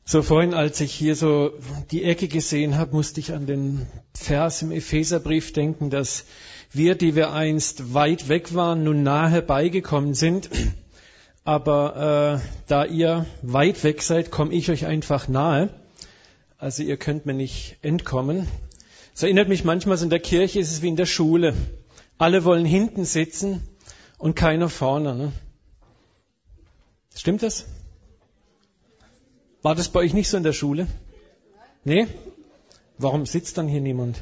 So vorhin, als ich hier so die Ecke gesehen habe, musste ich an den Vers im Epheserbrief denken, dass wir, die wir einst weit weg waren, nun nahe herbeigekommen sind. Aber da ihr weit weg seid, komme ich euch einfach nahe. Also ihr könnt mir nicht entkommen. Es erinnert mich manchmal, so in der Kirche ist es wie in der Schule. Alle wollen hinten sitzen und keiner vorne. Ne? Stimmt das? War das bei euch nicht so in der Schule? Nee? Warum sitzt dann hier niemand?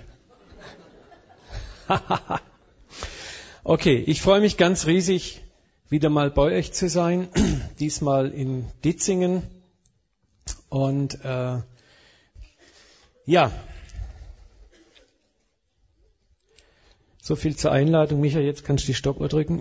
Okay, ich freue mich ganz riesig, wieder mal bei euch zu sein. Diesmal in Ditzingen. Und ja, so viel zur Einladung. Micha, jetzt kannst du die Stoppuhr drücken.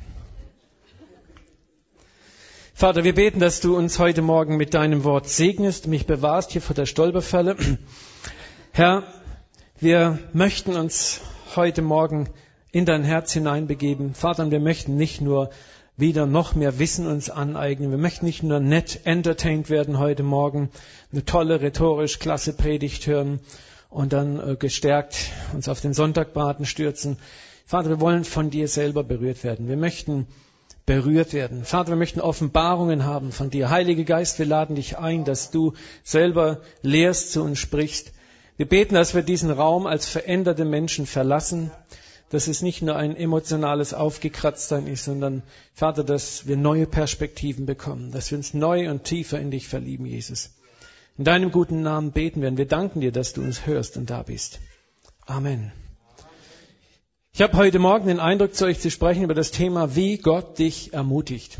Vater, wir beten, dass du uns heute Morgen mit deinem Wort segnest, mich bewahrst hier vor der Stolperfalle. Herr, wir möchten uns heute Morgen in dein Herz hineinbegeben. Vater, und wir möchten nicht nur wieder noch mehr Wissen uns aneignen. Wir möchten nicht nur nett entertained werden heute Morgen, eine tolle, rhetorisch klasse Predigt hören und dann gestärkt uns auf den Sonntagbraten stürzen. Vater, wir wollen von dir selber berührt werden. Wir möchten berührt werden. Vater, wir möchten Offenbarungen haben von dir. Heiliger Geist, wir laden dich ein, dass du selber lehrst, zu uns sprichst. Wir beten, dass wir diesen Raum als veränderte Menschen verlassen, dass es nicht nur ein emotionales Aufgekratztsein ist, sondern, Vater, dass wir neue Perspektiven bekommen, dass wir uns neu und tiefer in dich verlieben, Jesus. In deinem guten Namen beten wir und wir danken dir, dass du uns hörst und da bist. Amen. Ich habe heute Morgen den Eindruck, zu euch zu sprechen über das Thema, wie Gott dich ermutigt.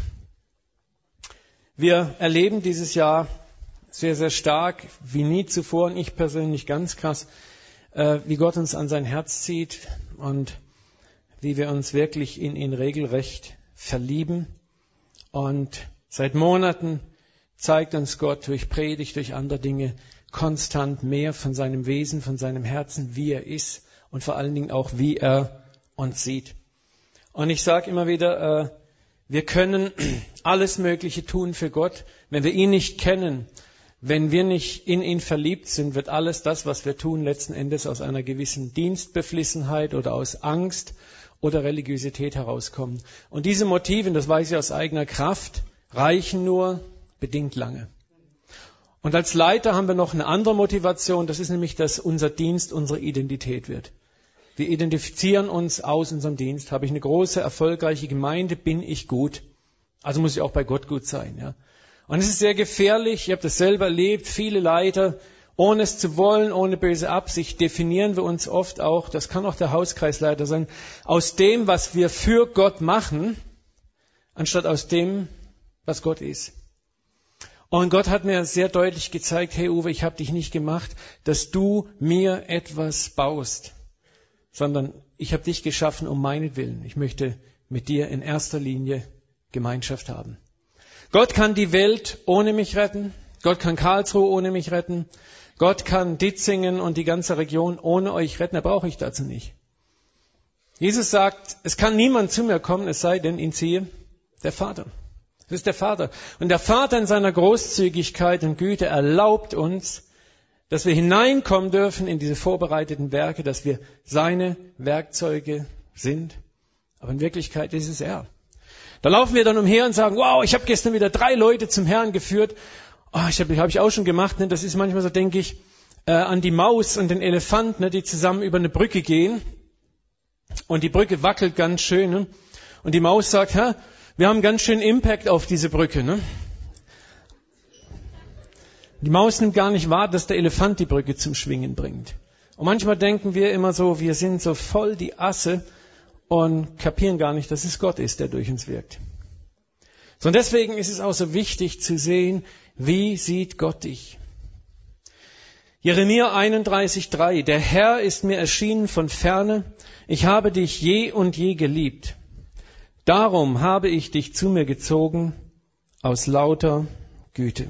Wir erleben dieses Jahr sehr, sehr stark, wie nie zuvor, und ich persönlich ganz krass, wie Gott uns an sein Herz zieht und wie wir uns wirklich in ihn regelrecht verlieben. Und seit Monaten zeigt uns Gott durch Predigt, durch andere Dinge konstant mehr von seinem Wesen, von seinem Herzen, wie er ist und vor allen Dingen auch, wie er uns sieht. Und ich sage immer wieder, wir können alles Mögliche tun für Gott. Wenn wir ihn nicht kennen, wenn wir nicht in ihn verliebt sind, wird alles das, was wir tun, letzten Endes aus einer gewissen Dienstbeflissenheit oder aus Angst oder Religiosität herauskommen. Und diese Motive, das weiß ich aus eigener Kraft, reichen nur bedingt lange. Und als Leiter haben wir noch eine andere Motivation, das ist nämlich, dass unser Dienst unsere Identität wird. Wir identifizieren uns aus unserem Dienst. Habe ich eine große, erfolgreiche Gemeinde, bin ich gut. Also muss ich auch bei Gott gut sein. Ja. Und es ist sehr gefährlich, ich habe das selber erlebt, viele Leiter, ohne es zu wollen, ohne böse Absicht, definieren wir uns oft auch, das kann auch der Hauskreisleiter sein, aus dem, was wir für Gott machen, anstatt aus dem, was Gott ist. Und Gott hat mir sehr deutlich gezeigt, hey Uwe, ich habe dich nicht gemacht, dass du mir etwas baust, sondern ich habe dich geschaffen um meinetwillen. Ich möchte mit dir in erster Linie Gemeinschaft haben. Gott kann die Welt ohne mich retten. Gott kann Karlsruhe ohne mich retten. Gott kann Ditzingen und die ganze Region ohne euch retten. Da brauche ich dazu nicht. Jesus sagt, es kann niemand zu mir kommen, es sei denn, ihn ziehe der Vater. Das ist der Vater. Und der Vater in seiner Großzügigkeit und Güte erlaubt uns, dass wir hineinkommen dürfen in diese vorbereiteten Werke, dass wir seine Werkzeuge sind. Aber in Wirklichkeit ist es er. Da laufen wir dann umher und sagen, wow, ich habe gestern wieder 3 Leute zum Herrn geführt. Oh, hab ich auch schon gemacht. Ne? Das ist manchmal so, denke ich, an die Maus und den Elefant, ne, die zusammen über eine Brücke gehen. Und die Brücke wackelt ganz schön. Ne? Und die Maus sagt, wir haben ganz schön Impact auf diese Brücke. Ne? Die Maus nimmt gar nicht wahr, dass der Elefant die Brücke zum Schwingen bringt. Und manchmal denken wir immer so, wir sind so voll die Asse und kapieren gar nicht, dass es Gott ist, der durch uns wirkt. So, und deswegen ist es auch so wichtig zu sehen, wie sieht Gott dich? Jeremia 31,3: Der Herr ist mir erschienen von ferne, ich habe dich je und je geliebt. Darum habe ich dich zu mir gezogen aus lauter Güte.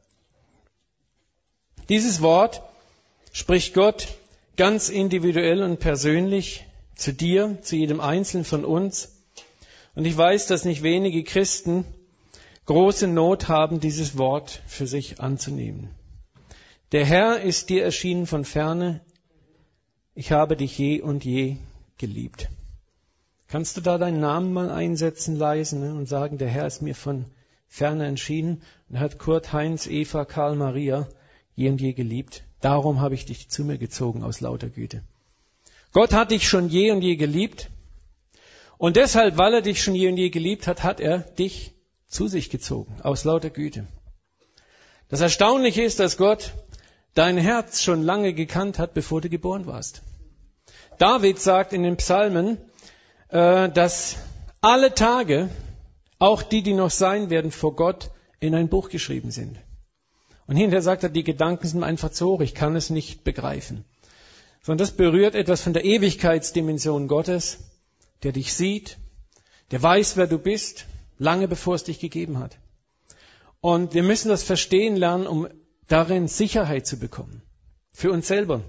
Dieses Wort spricht Gott ganz individuell und persönlich zu dir, zu jedem Einzelnen von uns. Und ich weiß, dass nicht wenige Christen große Not haben, dieses Wort für sich anzunehmen. Der Herr ist dir erschienen von ferne, ich habe dich je und je geliebt. Kannst du da deinen Namen mal einsetzen, leise, und sagen, der Herr ist mir von ferne erschienen und hat Kurt, Heinz, Eva, Karl, Maria je und je geliebt. Darum habe ich dich zu mir gezogen aus lauter Güte. Gott hat dich schon je und je geliebt und deshalb, weil er dich schon je und je geliebt hat, hat er dich zu sich gezogen aus lauter Güte. Das Erstaunliche ist, dass Gott dein Herz schon lange gekannt hat, bevor du geboren warst. David sagt in den Psalmen, dass alle Tage, auch die, die noch sein werden, vor Gott in ein Buch geschrieben sind. Und hinterher sagt er, die Gedanken sind einfach zu hoch, ich kann es nicht begreifen. Sondern das berührt etwas von der Ewigkeitsdimension Gottes, der dich sieht, der weiß, wer du bist, lange bevor es dich gegeben hat. Und wir müssen das verstehen lernen, um darin Sicherheit zu bekommen. Für uns selber.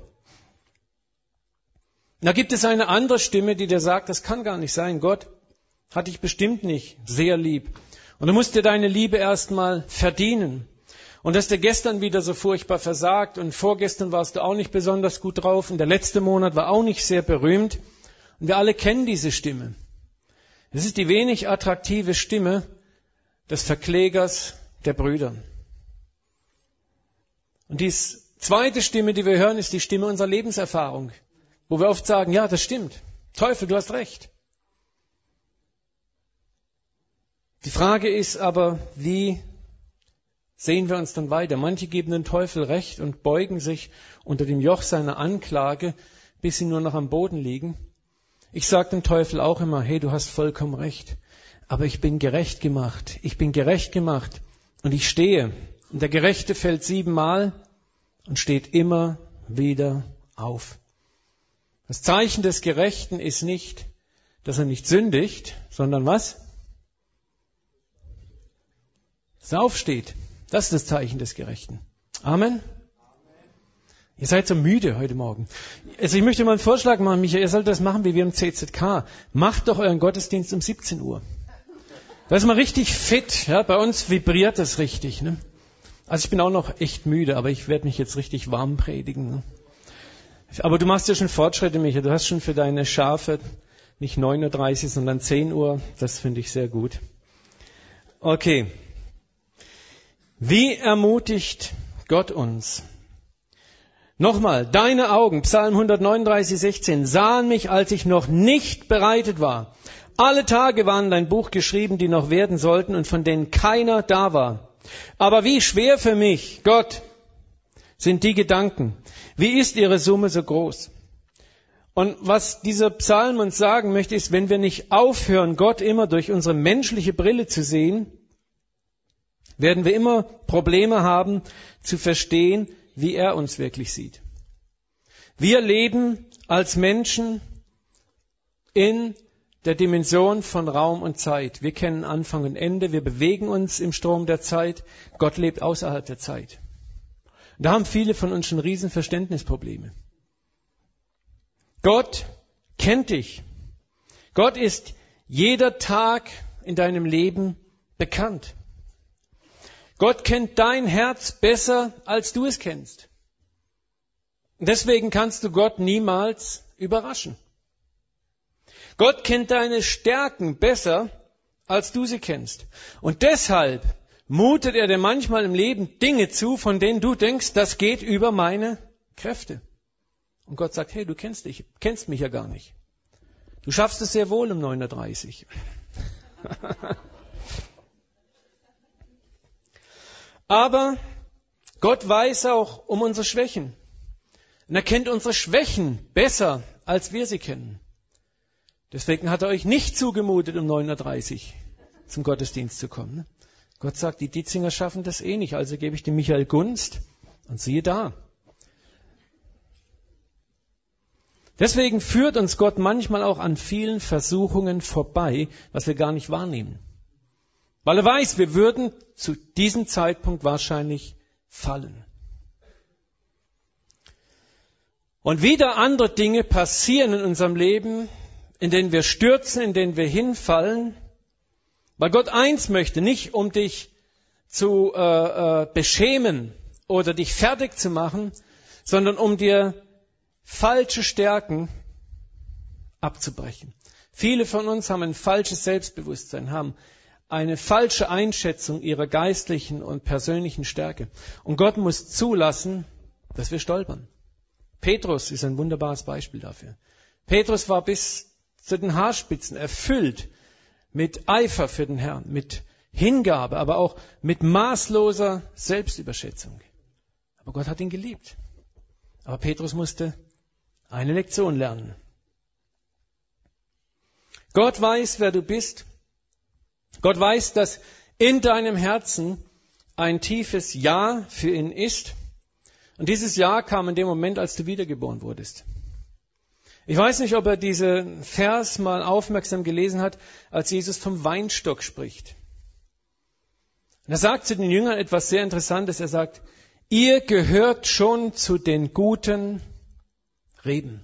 Da gibt es eine andere Stimme, die dir sagt, das kann gar nicht sein. Gott hat dich bestimmt nicht sehr lieb. Und du musst dir deine Liebe erstmal verdienen. Und dass dir gestern wieder so furchtbar versagt und vorgestern warst du auch nicht besonders gut drauf und der letzte Monat war auch nicht sehr berühmt. Und wir alle kennen diese Stimme. Es ist die wenig attraktive Stimme des Verklägers der Brüder. Und die zweite Stimme, die wir hören, ist die Stimme unserer Lebenserfahrung. Wo wir oft sagen, ja, das stimmt. Teufel, du hast recht. Die Frage ist aber, wie sehen wir uns dann weiter? Manche geben dem Teufel recht und beugen sich unter dem Joch seiner Anklage, bis sie nur noch am Boden liegen. Ich sage dem Teufel auch immer, hey, du hast vollkommen recht. Aber ich bin gerecht gemacht. Ich bin gerecht gemacht. Und ich stehe. Und der Gerechte fällt 7-mal und steht immer wieder auf. Das Zeichen des Gerechten ist nicht, dass er nicht sündigt, sondern was? Dass er aufsteht. Das ist das Zeichen des Gerechten. Amen. Ihr seid so müde heute Morgen. Also ich möchte mal einen Vorschlag machen, Michael, ihr sollt das machen wie wir im CZK. Macht doch euren Gottesdienst um 17 Uhr. Da ist man richtig fit. Ja? Bei uns vibriert das richtig. Ne? Also ich bin auch noch echt müde, aber ich werde mich jetzt richtig warm predigen. Ne? Aber du machst ja schon Fortschritte, Michael. Du hast schon für deine Schafe nicht 9:30 Uhr, sondern 10 Uhr. Das finde ich sehr gut. Okay. Wie ermutigt Gott uns? Nochmal, deine Augen, Psalm 139,16, sahen mich, als ich noch nicht bereitet war. Alle Tage waren in dein Buch geschrieben, die noch werden sollten und von denen keiner da war. Aber wie schwer für mich, Gott, sind die Gedanken. Wie ist ihre Summe so groß? Und was dieser Psalm uns sagen möchte, ist, wenn wir nicht aufhören, Gott immer durch unsere menschliche Brille zu sehen, werden wir immer Probleme haben, zu verstehen, wie er uns wirklich sieht. Wir leben als Menschen in der Dimension von Raum und Zeit. Wir kennen Anfang und Ende, wir bewegen uns im Strom der Zeit. Gott lebt außerhalb der Zeit. Und da haben viele von uns schon riesen Verständnisprobleme. Gott kennt dich. Gott ist jeder Tag in deinem Leben bekannt. Gott kennt dein Herz besser, als du es kennst. Und deswegen kannst du Gott niemals überraschen. Gott kennt deine Stärken besser, als du sie kennst. Und deshalb mutet er dir manchmal im Leben Dinge zu, von denen du denkst, das geht über meine Kräfte. Und Gott sagt, hey, du kennst mich ja gar nicht. Du schaffst es sehr wohl um 9:30 Uhr. Aber Gott weiß auch um unsere Schwächen. Und er kennt unsere Schwächen besser, als wir sie kennen. Deswegen hat er euch nicht zugemutet, um 9:30 Uhr zum Gottesdienst zu kommen. Gott sagt, die Dietzinger schaffen das eh nicht, also gebe ich dem Michael Gunst und siehe da. Deswegen führt uns Gott manchmal auch an vielen Versuchungen vorbei, was wir gar nicht wahrnehmen. Weil er weiß, wir würden zu diesem Zeitpunkt wahrscheinlich fallen. Und wieder andere Dinge passieren in unserem Leben, in denen wir stürzen, in denen wir hinfallen, weil Gott eins möchte, nicht um dich zu beschämen oder dich fertig zu machen, sondern um dir falsche Stärken abzubrechen. Viele von uns haben ein falsches Selbstbewusstsein, haben eine falsche Einschätzung ihrer geistlichen und persönlichen Stärke. Und Gott muss zulassen, dass wir stolpern. Petrus ist ein wunderbares Beispiel dafür. Petrus war bis zu den Haarspitzen erfüllt mit Eifer für den Herrn, mit Hingabe, aber auch mit maßloser Selbstüberschätzung. Aber Gott hat ihn geliebt. Aber Petrus musste eine Lektion lernen. Gott weiß, wer du bist. Gott weiß, dass in deinem Herzen ein tiefes Ja für ihn ist. Und dieses Ja kam in dem Moment, als du wiedergeboren wurdest. Ich weiß nicht, ob er diesen Vers mal aufmerksam gelesen hat, als Jesus vom Weinstock spricht. Und er sagt zu den Jüngern etwas sehr Interessantes. Er sagt, ihr gehört schon zu den guten Reben.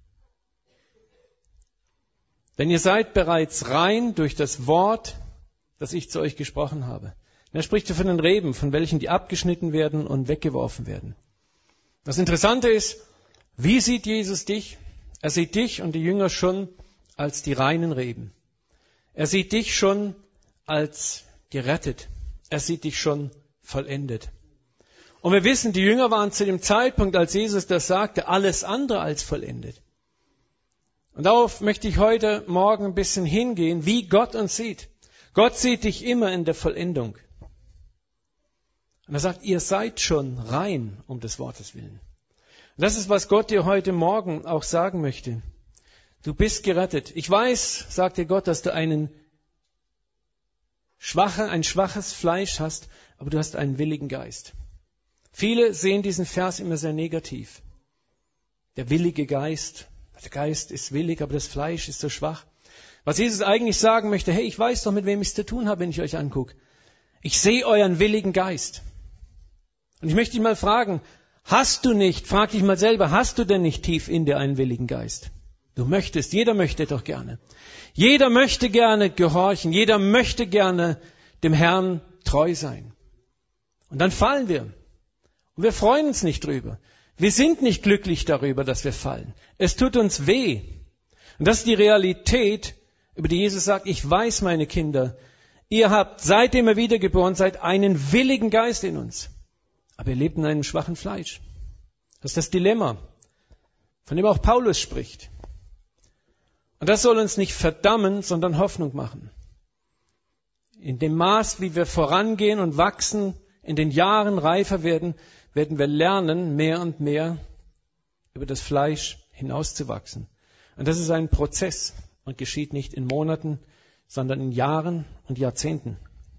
Denn ihr seid bereits rein durch das Wort, das ich zu euch gesprochen habe. Und er spricht von den Reben, von welchen die abgeschnitten werden und weggeworfen werden. Das Interessante ist, wie sieht Jesus dich? Er sieht dich und die Jünger schon als die reinen Reben. Er sieht dich schon als gerettet. Er sieht dich schon vollendet. Und wir wissen, die Jünger waren zu dem Zeitpunkt, als Jesus das sagte, alles andere als vollendet. Und darauf möchte ich heute Morgen ein bisschen hingehen, wie Gott uns sieht. Gott sieht dich immer in der Vollendung. Und er sagt, ihr seid schon rein um des Wortes willen. Und das ist, was Gott dir heute Morgen auch sagen möchte. Du bist gerettet. Ich weiß, sagt dir Gott, dass du ein schwaches Fleisch hast, aber du hast einen willigen Geist. Viele sehen diesen Vers immer sehr negativ. Der willige Geist. Der Geist ist willig, aber das Fleisch ist so schwach. Was Jesus eigentlich sagen möchte, hey, ich weiß doch, mit wem ich es zu tun habe, wenn ich euch angucke. Ich sehe euren willigen Geist. Und ich möchte dich mal fragen, frag dich mal selber, hast du denn nicht tief in dir einen willigen Geist? Du möchtest, jeder möchte doch gerne. Jeder möchte gerne gehorchen, jeder möchte gerne dem Herrn treu sein. Und dann fallen wir. Und wir freuen uns nicht drüber. Wir sind nicht glücklich darüber, dass wir fallen. Es tut uns weh. Und das ist die Realität, über die Jesus sagt, ich weiß, meine Kinder, ihr habt, seitdem ihr wiedergeboren seid, einen willigen Geist in uns. Aber ihr lebt in einem schwachen Fleisch. Das ist das Dilemma, von dem auch Paulus spricht. Und das soll uns nicht verdammen, sondern Hoffnung machen. In dem Maß, wie wir vorangehen und wachsen, in den Jahren reifer werden, werden wir lernen, mehr und mehr über das Fleisch hinauszuwachsen. Und das ist ein Prozess und geschieht nicht in Monaten, sondern in Jahren und Jahrzehnten.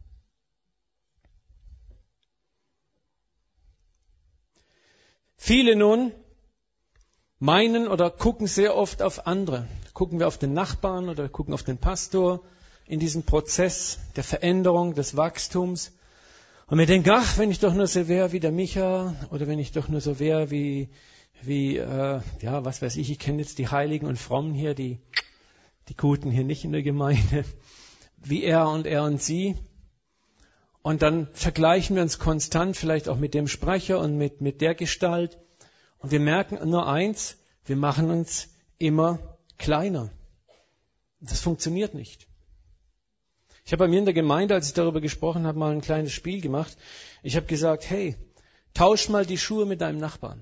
Viele nun meinen oder gucken sehr oft auf andere. Gucken wir auf den Nachbarn oder gucken auf den Pastor in diesem Prozess der Veränderung, des Wachstums. Und wir denken, ach, wenn ich doch nur so wäre wie der Micha oder wenn ich doch nur so wäre wie was weiß ich kenne jetzt die Heiligen und Frommen hier, die Guten hier nicht in der Gemeinde, wie er und sie. Und dann vergleichen wir uns konstant vielleicht auch mit dem Sprecher und mit der Gestalt. Und wir merken nur eins, wir machen uns immer kleiner. Das funktioniert nicht. Ich habe bei mir in der Gemeinde, als ich darüber gesprochen habe, mal ein kleines Spiel gemacht. Ich habe gesagt, hey, tausch mal die Schuhe mit deinem Nachbarn.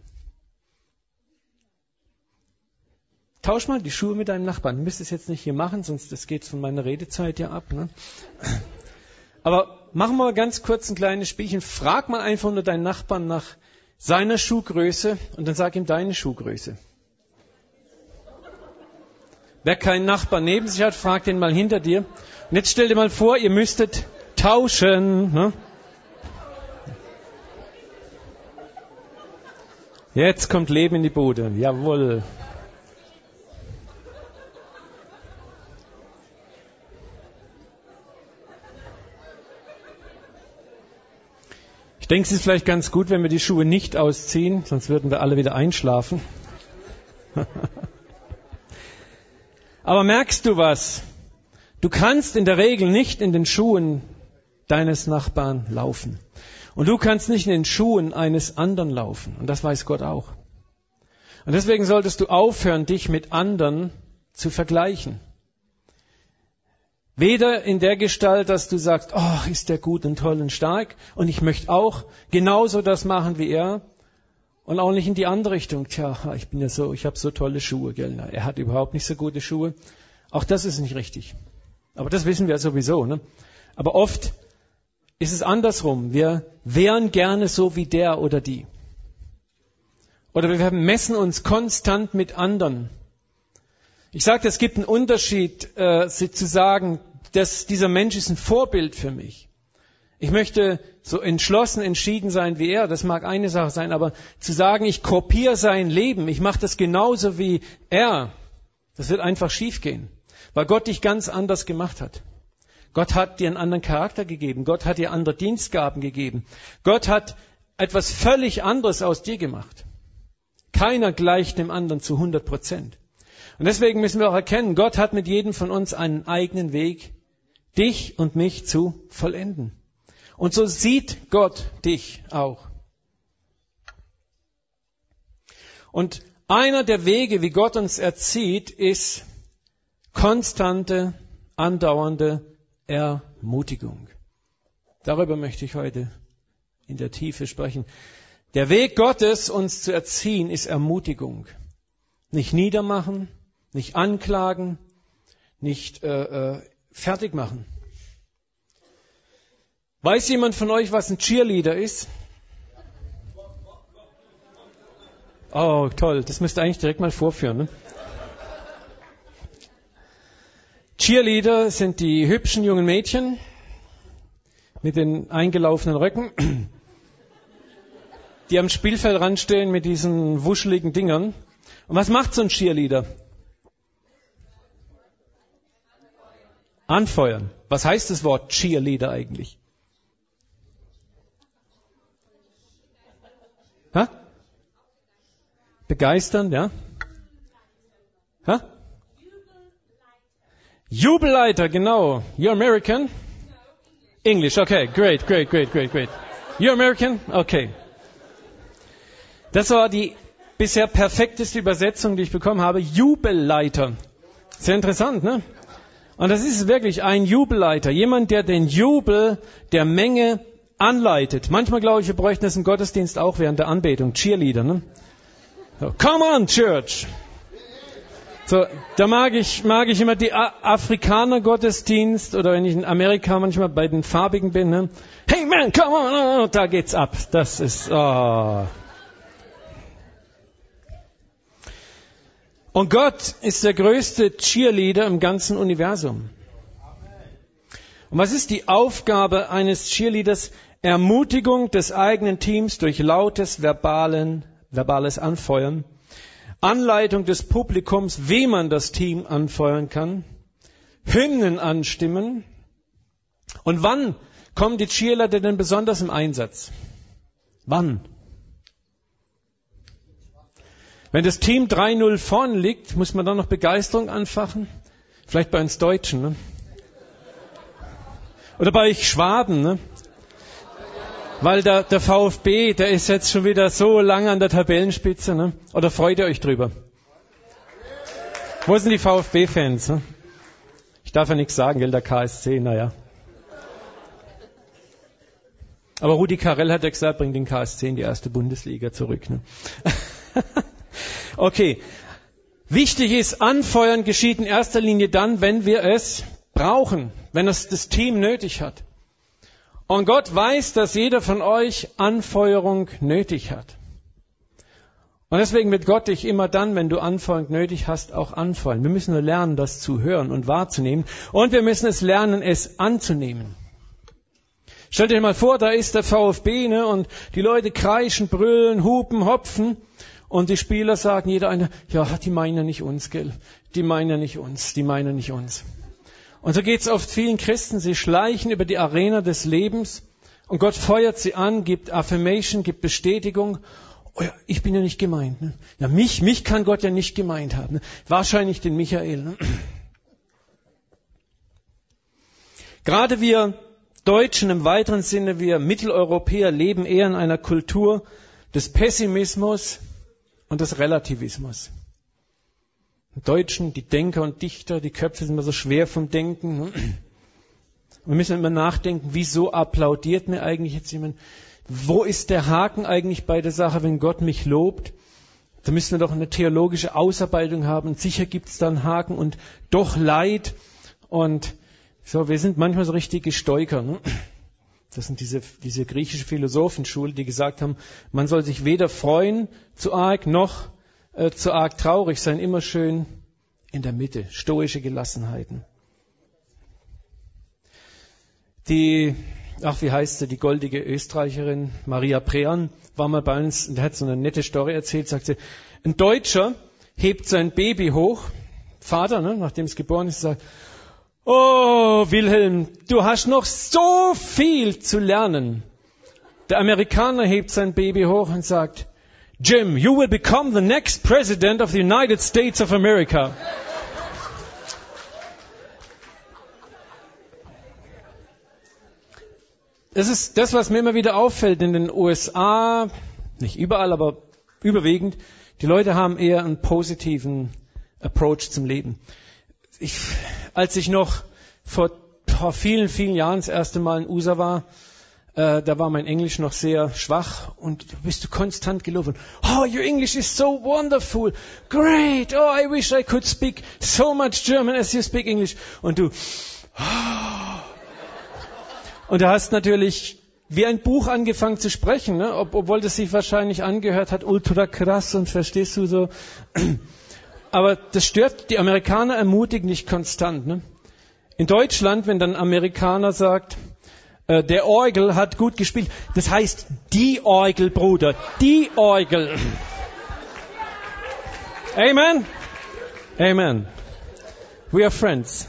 Tausch mal die Schuhe mit deinem Nachbarn. Du müsst es jetzt nicht hier machen, sonst das geht von meiner Redezeit ja ab. Ne? Aber machen wir mal ganz kurz ein kleines Spielchen. Frag mal einfach nur deinen Nachbarn nach seiner Schuhgröße und dann sag ihm deine Schuhgröße. Wer keinen Nachbarn neben sich hat, fragt den mal hinter dir. Und jetzt stell dir mal vor, ihr müsstet tauschen. Ne? Jetzt kommt Leben in die Bude. Jawohl. Ich denke, es ist vielleicht ganz gut, wenn wir die Schuhe nicht ausziehen, sonst würden wir alle wieder einschlafen. Aber merkst du was? Du kannst in der Regel nicht in den Schuhen deines Nachbarn laufen. Und du kannst nicht in den Schuhen eines anderen laufen. Und das weiß Gott auch. Und deswegen solltest du aufhören, dich mit anderen zu vergleichen. Weder in der Gestalt, dass du sagst, oh, ist der gut und toll und stark und ich möchte auch genauso das machen wie er. Und auch nicht in die andere Richtung. Tja, ich habe so tolle Schuhe, gell? Na, er hat überhaupt nicht so gute Schuhe. Auch das ist nicht richtig. Aber das wissen wir sowieso, ne? Aber oft ist es andersrum. Wir wären gerne so wie der oder die. Oder wir messen uns konstant mit anderen. Ich sage, es gibt einen Unterschied, zu sagen, dass dieser Mensch ist ein Vorbild für mich. Ich möchte so entschlossen, entschieden sein wie er. Das mag eine Sache sein, aber zu sagen, ich kopiere sein Leben, ich mache das genauso wie er, das wird einfach schiefgehen, weil Gott dich ganz anders gemacht hat. Gott hat dir einen anderen Charakter gegeben. Gott hat dir andere Dienstgaben gegeben. Gott hat etwas völlig anderes aus dir gemacht. Keiner gleicht dem anderen zu 100%. Und deswegen müssen wir auch erkennen, Gott hat mit jedem von uns einen eigenen Weg, dich und mich zu vollenden. Und so sieht Gott dich auch. Und einer der Wege, wie Gott uns erzieht, ist konstante, andauernde Ermutigung. Darüber möchte ich heute in der Tiefe sprechen. Der Weg Gottes, uns zu erziehen, ist Ermutigung. Nicht niedermachen, nicht anklagen, nicht fertig machen. Weiß jemand von euch, was ein Cheerleader ist? Oh, toll. Das müsst ihr eigentlich direkt mal vorführen. Ne? Cheerleader sind die hübschen jungen Mädchen mit den eingelaufenen Röcken, die am Spielfeldrand stehen mit diesen wuscheligen Dingern. Und was macht so ein Cheerleader? Anfeuern. Was heißt das Wort Cheerleader eigentlich? Ha? Begeistern, ja? Ha? Jubelleiter, genau. You're American? English, okay, great. You're American? Okay. Das war die bisher perfekteste Übersetzung, die ich bekommen habe. Jubelleiter. Sehr interessant, ne? Und das ist wirklich ein Jubelleiter. Jemand, der den Jubel der Menge anleitet. Manchmal glaube ich, wir bräuchten das im Gottesdienst auch während der Anbetung. Cheerleader, ne? So, come on, Church! So, da mag ich immer die Afrikaner-Gottesdienst oder wenn ich in Amerika manchmal bei den Farbigen bin, ne? Hey man, come on! Da geht's ab. Das ist, oh. Und Gott ist der größte Cheerleader im ganzen Universum. Und was ist die Aufgabe eines Cheerleaders? Ermutigung des eigenen Teams durch lautes verbales Anfeuern, Anleitung des Publikums, wie man das Team anfeuern kann, Hymnen anstimmen. Und wann kommen die Cheerleader denn besonders im Einsatz? Wann? Wenn das Team 3-0 vorn liegt, muss man dann noch Begeisterung anfachen? Vielleicht bei uns Deutschen, ne? Oder bei euch Schwaben, ne? Weil der VfB, der ist jetzt schon wieder so lange an der Tabellenspitze, ne? Oder freut ihr euch drüber? Wo sind die VfB-Fans? Ne? Ich darf ja nichts sagen, gell, der KSC, naja. Aber Rudi Carrell hat ja gesagt, bringt den KSC in die erste Bundesliga zurück. Ne? Okay. Wichtig ist, Anfeuern geschieht in erster Linie dann, wenn wir es brauchen, wenn es das Team nötig hat. Und Gott weiß, dass jeder von euch Anfeuerung nötig hat. Und deswegen wird Gott dich immer dann, wenn du Anfeuerung nötig hast, auch anfeuern. Wir müssen nur lernen, das zu hören und wahrzunehmen. Und wir müssen es lernen, es anzunehmen. Stellt euch mal vor, da ist der VfB, ne, und die Leute kreischen, brüllen, hupen, hopfen. Und die Spieler sagen jeder eine, ja, die meinen ja nicht uns, gell? Die meinen ja nicht uns. Und so geht es oft vielen Christen. Sie schleichen über die Arena des Lebens und Gott feuert sie an, gibt Affirmation, gibt Bestätigung. Oh ja, ich bin ja nicht gemeint. Ne? Ja, mich kann Gott ja nicht gemeint haben. Ne? Wahrscheinlich den Michael. Ne? Gerade wir Deutschen im weiteren Sinne, wir Mitteleuropäer leben eher in einer Kultur des Pessimismus und des Relativismus. Die Deutschen, die Denker und Dichter, die Köpfe sind immer so schwer vom Denken. Wir müssen immer nachdenken, wieso applaudiert mir eigentlich jetzt jemand? Wo ist der Haken eigentlich bei der Sache, wenn Gott mich lobt? Da müssen wir doch eine theologische Ausarbeitung haben. Und sicher gibt es da einen Haken und doch Leid. Und so, wir sind manchmal so richtige Stoiker. Ne? Das sind diese griechische Philosophenschule, die gesagt haben, man soll sich weder freuen zu arg noch zu arg traurig sein. Immer schön in der Mitte. Stoische Gelassenheiten. Die goldige Österreicherin Maria Prean war mal bei uns und hat so eine nette Story erzählt, sagte, ein Deutscher hebt sein Baby hoch, Vater, nachdem es geboren ist, sagt, oh Wilhelm, du hast noch so viel zu lernen. Der Amerikaner hebt sein Baby hoch und sagt, Jim, you will become the next president of the United States of America. Das ist das, was mir immer wieder auffällt in den USA, nicht überall, aber überwiegend. Die Leute haben eher einen positiven Approach zum Leben. Als ich noch vor vielen, vielen Jahren das erste Mal in USA war, da war mein Englisch noch sehr schwach und du bist konstant gelobt. Oh, your English is so wonderful. Great. Oh, I wish I could speak so much German as you speak English. Und du... Und du hast natürlich wie ein Buch angefangen zu sprechen, ne? Obwohl das sich wahrscheinlich angehört hat, ultra krass und verstehst du so. Aber das stört, die Amerikaner ermutigen dich konstant. Ne? In Deutschland, wenn dann ein Amerikaner sagt, der Orgel hat gut gespielt, das heißt die Orgel, Bruder, die Orgel. Amen? Amen. We are friends.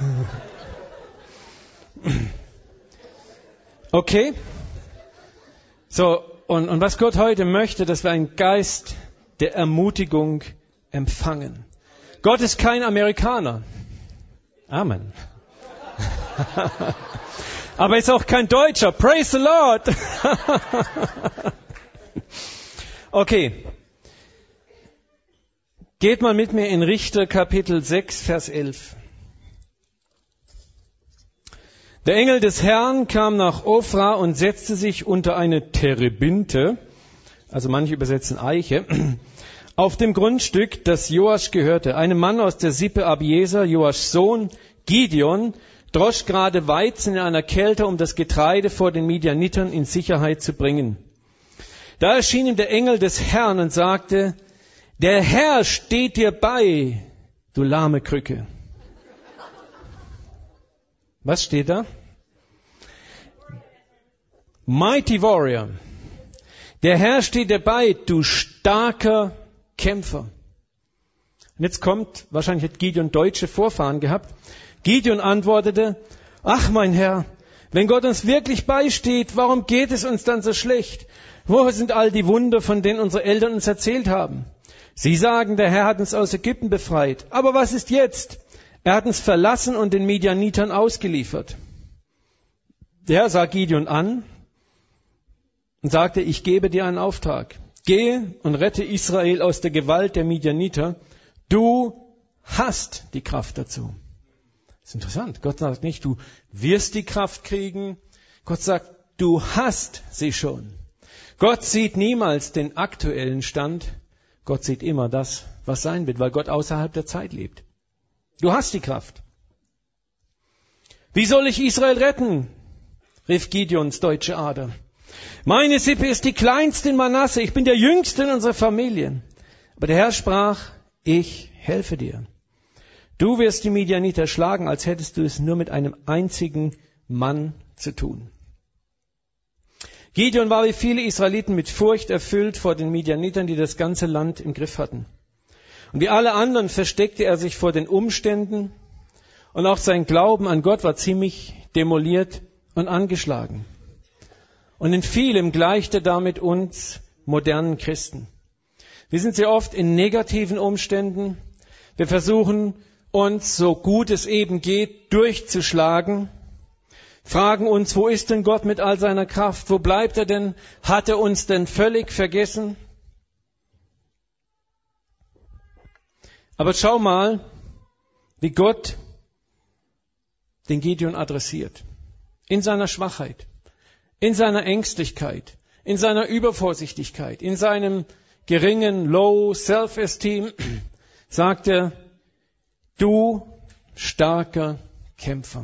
Okay? So, und was Gott heute möchte, dass wir einen Geist der Ermutigung empfangen. Gott ist kein Amerikaner. Amen. Aber er ist auch kein Deutscher. Praise the Lord. Okay. Geht mal mit mir in Richter Kapitel 6, Vers 11. Der Engel des Herrn kam nach Ofra und setzte sich unter eine Terebinte, also manche übersetzen Eiche, auf dem Grundstück, das Joasch gehörte. Einem Mann aus der Sippe Abieser, Joaschs Sohn, Gideon, drosch gerade Weizen in einer Kälte, um das Getreide vor den Midianitern in Sicherheit zu bringen. Da erschien ihm der Engel des Herrn und sagte, der Herr steht dir bei, du lahme Krücke. Was steht da? Mighty Warrior. Der Herr steht dir bei, du starker Kämpfer. Und jetzt kommt, wahrscheinlich hat Gideon deutsche Vorfahren gehabt. Gideon antwortete, ach mein Herr, wenn Gott uns wirklich beisteht, warum geht es uns dann so schlecht? Wo sind all die Wunder, von denen unsere Eltern uns erzählt haben? Sie sagen, der Herr hat uns aus Ägypten befreit. Aber was ist jetzt? Er hat uns verlassen und den Midianitern ausgeliefert. Der Herr sah Gideon an und sagte, ich gebe dir einen Auftrag. Gehe und rette Israel aus der Gewalt der Midianiter. Du hast die Kraft dazu. Das ist interessant. Gott sagt nicht, du wirst die Kraft kriegen. Gott sagt, du hast sie schon. Gott sieht niemals den aktuellen Stand. Gott sieht immer das, was sein wird, weil Gott außerhalb der Zeit lebt. Du hast die Kraft. Wie soll ich Israel retten? Rief Gideons deutsche Ader. Meine Sippe ist die kleinste in Manasse. Ich bin der Jüngste in unserer Familie. Aber der Herr sprach, ich helfe dir. Du wirst die Midianiter schlagen, als hättest du es nur mit einem einzigen Mann zu tun. Gideon war wie viele Israeliten mit Furcht erfüllt vor den Midianitern, die das ganze Land im Griff hatten. Und wie alle anderen versteckte er sich vor den Umständen und auch sein Glauben an Gott war ziemlich demoliert und angeschlagen. Und in vielem gleicht er damit uns modernen Christen. Wir sind sehr oft in negativen Umständen. Wir versuchen uns, so gut es eben geht, durchzuschlagen. fragen uns, wo ist denn Gott mit all seiner Kraft? Wo bleibt er denn? Hat er uns denn völlig vergessen? Aber schau mal, wie Gott den Gideon adressiert. In seiner Schwachheit, in seiner Ängstlichkeit, in seiner Übervorsichtigkeit, in seinem geringen Low Self-Esteem, sagt er, du starker Kämpfer.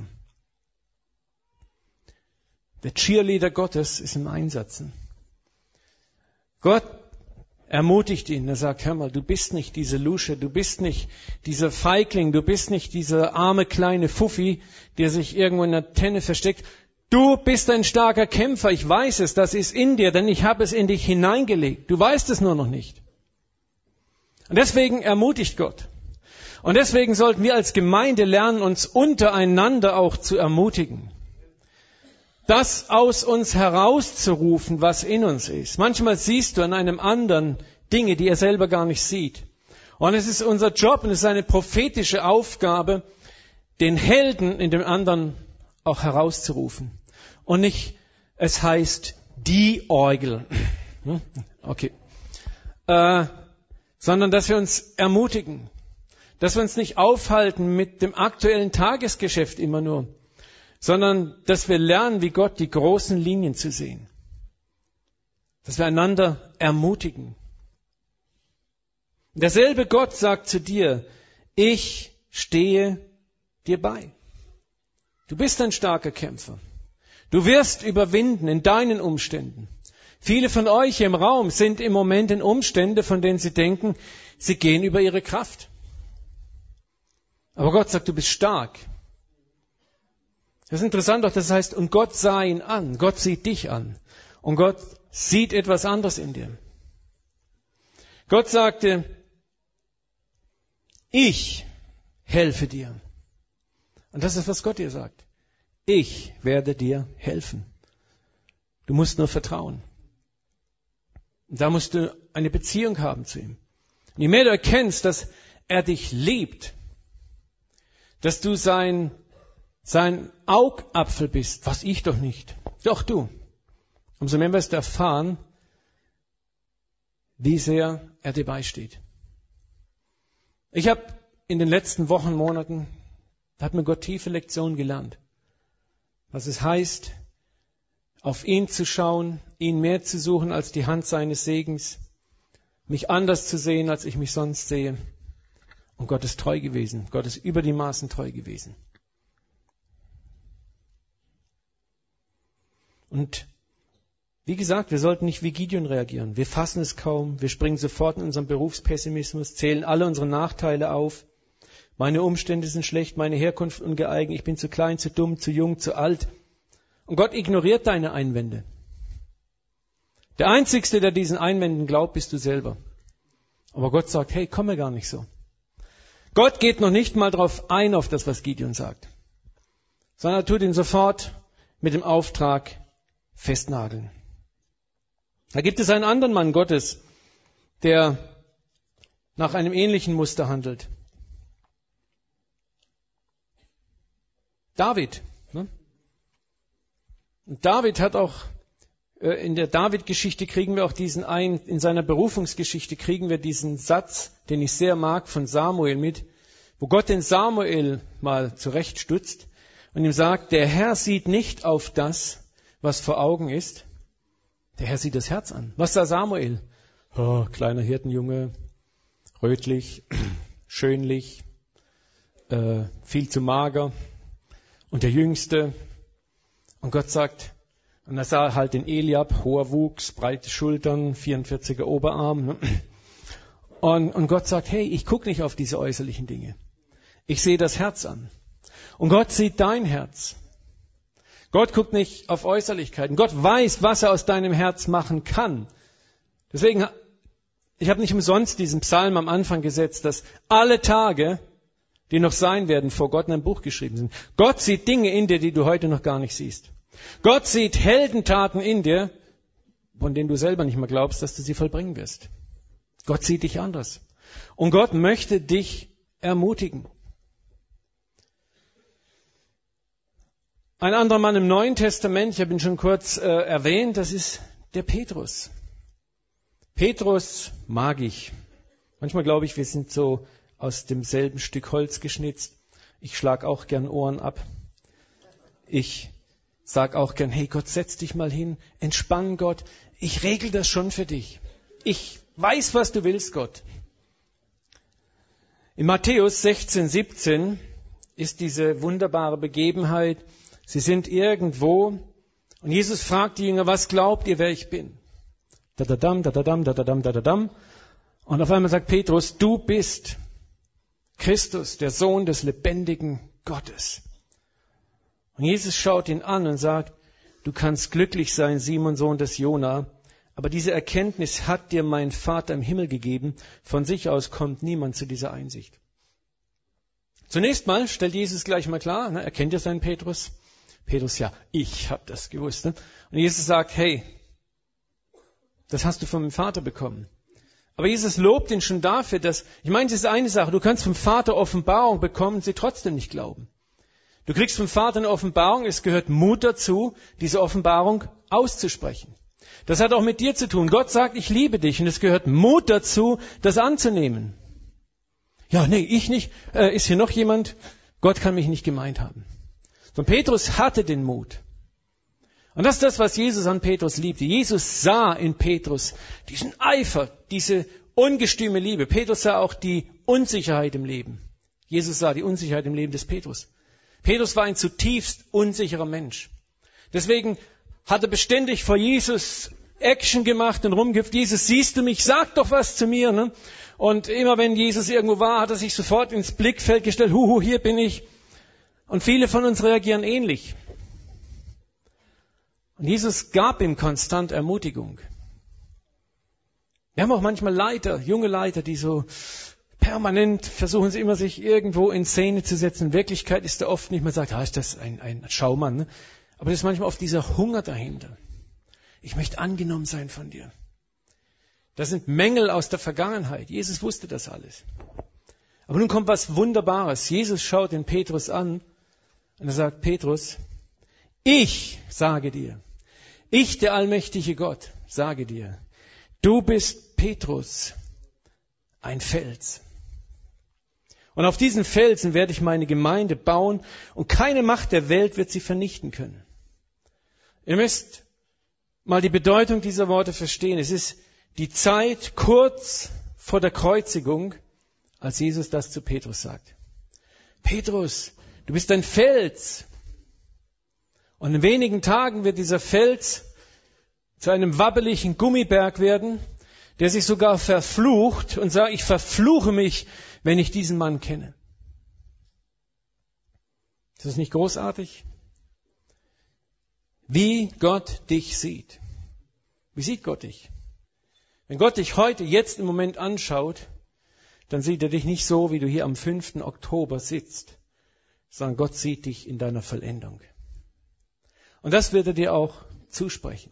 Der Cheerleader Gottes ist im Einsatz. Gott ermutigt ihn. Er sagt, hör mal, du bist nicht diese Lusche, du bist nicht dieser Feigling, du bist nicht dieser arme kleine Fuffi, der sich irgendwo in der Tenne versteckt. Du bist ein starker Kämpfer. Ich weiß es, das ist in dir, denn ich habe es in dich hineingelegt. Du weißt es nur noch nicht. Und deswegen ermutigt Gott. Und deswegen sollten wir als Gemeinde lernen, uns untereinander auch zu ermutigen. Das aus uns herauszurufen, was in uns ist. Manchmal siehst du an einem anderen Dinge, die er selber gar nicht sieht. Und es ist unser Job und es ist eine prophetische Aufgabe, den Helden in dem anderen auch herauszurufen. Und nicht, es heißt die Orgel. Okay. Sondern, dass wir uns ermutigen. Dass wir uns nicht aufhalten mit dem aktuellen Tagesgeschäft immer nur, sondern dass wir lernen, wie Gott die großen Linien zu sehen. Dass wir einander ermutigen. Derselbe Gott sagt zu dir, ich stehe dir bei. Du bist ein starker Kämpfer. Du wirst überwinden in deinen Umständen. Viele von euch im Raum sind im Moment in Umständen, von denen sie denken, sie gehen über ihre Kraft. Aber Gott sagt, du bist stark. Das ist interessant auch, das heißt, und Gott sah ihn an. Gott sieht dich an. Und Gott sieht etwas anderes in dir. Gott sagte, ich helfe dir. Und das ist, was Gott dir sagt. Ich werde dir helfen. Du musst nur vertrauen. Und da musst du eine Beziehung haben zu ihm. Und je mehr du erkennst, dass er dich liebt, dass du sein Augapfel bist, was ich doch nicht, doch du. Umso mehr wirst du erfahren, wie sehr er dir beisteht. Ich habe in den letzten Wochen, Monaten, hat mir Gott tiefe Lektionen gelernt. Was es heißt, auf ihn zu schauen, ihn mehr zu suchen als die Hand seines Segens, mich anders zu sehen, als ich mich sonst sehe. Und Gott ist treu gewesen. Gott ist über die Maßen treu gewesen. Und wie gesagt, wir sollten nicht wie Gideon reagieren. Wir fassen es kaum. Wir springen sofort in unseren Berufspessimismus, zählen alle unsere Nachteile auf. Meine Umstände sind schlecht, meine Herkunft ungeeignet, ich bin zu klein, zu dumm, zu jung, zu alt. Und Gott ignoriert deine Einwände. Der Einzigste, der diesen Einwänden glaubt, bist du selber. Aber Gott sagt, hey, komm mir gar nicht so. Gott geht noch nicht mal drauf ein, auf das, was Gideon sagt. Sondern er tut ihn sofort mit dem Auftrag festnageln. Da gibt es einen anderen Mann Gottes, der nach einem ähnlichen Muster handelt. David. Und David hat auch, in der David-Geschichte kriegen wir auch in seiner Berufungsgeschichte kriegen wir diesen Satz, den ich sehr mag, von Samuel mit, wo Gott den Samuel mal zurechtstutzt und ihm sagt, der Herr sieht nicht auf das, was vor Augen ist, der Herr sieht das Herz an. Was sah Samuel? Oh, kleiner Hirtenjunge, rötlich, schönlich, viel zu mager. Und der Jüngste, und Gott sagt, und er sah halt den Eliab, hoher Wuchs, breite Schultern, 44er Oberarm. Und Gott sagt, hey, ich gucke nicht auf diese äußerlichen Dinge. Ich sehe das Herz an. Und Gott sieht dein Herz. Gott guckt nicht auf Äußerlichkeiten. Gott weiß, was er aus deinem Herz machen kann. Deswegen, ich habe nicht umsonst diesen Psalm am Anfang gesetzt, dass alle Tage, die noch sein werden, vor Gott in einem Buch geschrieben sind. Gott sieht Dinge in dir, die du heute noch gar nicht siehst. Gott sieht Heldentaten in dir, von denen du selber nicht mehr glaubst, dass du sie vollbringen wirst. Gott sieht dich anders. Und Gott möchte dich ermutigen. Ein anderer Mann im Neuen Testament, ich habe ihn schon kurz erwähnt, das ist der Petrus. Petrus mag ich. Manchmal glaube ich, wir sind so aus demselben Stück Holz geschnitzt. Ich schlage auch gern Ohren ab. Ich sage auch gern, hey Gott, setz dich mal hin, entspann Gott. Ich regel das schon für dich. Ich weiß, was du willst, Gott. In Matthäus 16, 17 ist diese wunderbare Begebenheit. Sie sind irgendwo und Jesus fragt die Jünger, was glaubt ihr, wer ich bin? Dadadam, dadadam, dadadam, dadadam. Und auf einmal sagt Petrus, du bist Christus, der Sohn des lebendigen Gottes. Und Jesus schaut ihn an und sagt, du kannst glücklich sein, Simon, Sohn des Jona, aber diese Erkenntnis hat dir mein Vater im Himmel gegeben. Von sich aus kommt niemand zu dieser Einsicht. Zunächst mal stellt Jesus gleich mal klar, erkennt ihr seinen Petrus? Petrus, ja, ich habe das gewusst. Ne? Und Jesus sagt, hey, das hast du von meinem Vater bekommen. Aber Jesus lobt ihn schon dafür, dass, ich meine, das ist eine Sache, du kannst vom Vater Offenbarung bekommen, sie trotzdem nicht glauben. Du kriegst vom Vater eine Offenbarung, es gehört Mut dazu, diese Offenbarung auszusprechen. Das hat auch mit dir zu tun. Gott sagt, ich liebe dich und es gehört Mut dazu, das anzunehmen. Ja, nee, ich nicht. Ist hier noch jemand? Gott kann mich nicht gemeint haben. Und Petrus hatte den Mut. Und das ist das, was Jesus an Petrus liebte. Jesus sah in Petrus diesen Eifer, diese ungestüme Liebe. Petrus sah auch die Unsicherheit im Leben. Jesus sah die Unsicherheit im Leben des Petrus. Petrus war ein zutiefst unsicherer Mensch. Deswegen hat er beständig vor Jesus Action gemacht und rumgehüpft. Jesus, siehst du mich? Sag doch was zu mir. Ne? Und immer wenn Jesus irgendwo war, hat er sich sofort ins Blickfeld gestellt. Huhu, hier bin ich. Und viele von uns reagieren ähnlich. Und Jesus gab ihm konstant Ermutigung. Wir haben auch manchmal Leiter, junge Leiter, die so permanent versuchen sie immer, sich irgendwo in Szene zu setzen. In Wirklichkeit ist da oft nicht, man sagt, ist das ein Schaumann. Ne? Aber das ist manchmal oft dieser Hunger dahinter. Ich möchte angenommen sein von dir. Das sind Mängel aus der Vergangenheit. Jesus wusste das alles. Aber nun kommt was Wunderbares. Jesus schaut den Petrus an und er sagt, Petrus, ich sage dir, ich, der allmächtige Gott, sage dir, du bist Petrus, ein Fels. Und auf diesen Felsen werde ich meine Gemeinde bauen und keine Macht der Welt wird sie vernichten können. Ihr müsst mal die Bedeutung dieser Worte verstehen. Es ist die Zeit kurz vor der Kreuzigung, als Jesus das zu Petrus sagt. Petrus, du bist ein Fels. Und in wenigen Tagen wird dieser Fels zu einem wabbeligen Gummiberg werden, der sich sogar verflucht und sagt, ich verfluche mich, wenn ich diesen Mann kenne. Ist das nicht großartig? Wie Gott dich sieht. Wie sieht Gott dich? Wenn Gott dich heute, jetzt im Moment anschaut, dann sieht er dich nicht so, wie du hier am 5. Oktober sitzt, sondern Gott sieht dich in deiner Vollendung. Und das wird er dir auch zusprechen.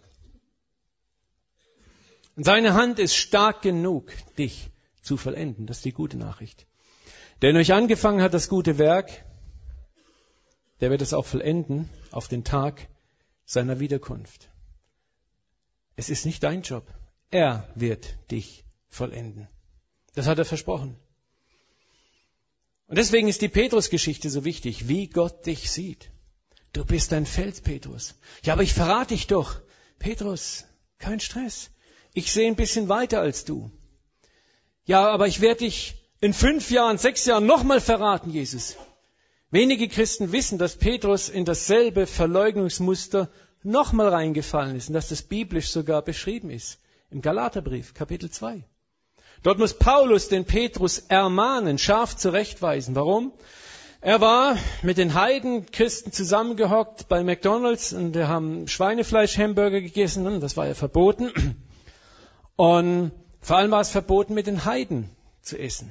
Und seine Hand ist stark genug, dich zu vollenden. Das ist die gute Nachricht. Der in euch angefangen hat, das gute Werk, der wird es auch vollenden auf den Tag seiner Wiederkunft. Es ist nicht dein Job. Er wird dich vollenden. Das hat er versprochen. Und deswegen ist die Petrus-Geschichte so wichtig, wie Gott dich sieht. Du bist ein Fels, Petrus. Ja, aber ich verrate dich doch. Petrus, kein Stress. Ich sehe ein bisschen weiter als du. Ja, aber ich werde dich in 5 Jahren, 6 Jahren nochmal verraten, Jesus. Wenige Christen wissen, dass Petrus in dasselbe Verleugnungsmuster nochmal reingefallen ist und dass das biblisch sogar beschrieben ist. Im Galaterbrief, Kapitel 2. Dort muss Paulus den Petrus ermahnen, scharf zurechtweisen. Warum? Er war mit den Heidenchristen zusammengehockt bei McDonald's und wir haben Schweinefleisch-Hamburger gegessen und das war ja verboten. Und vor allem war es verboten, mit den Heiden zu essen.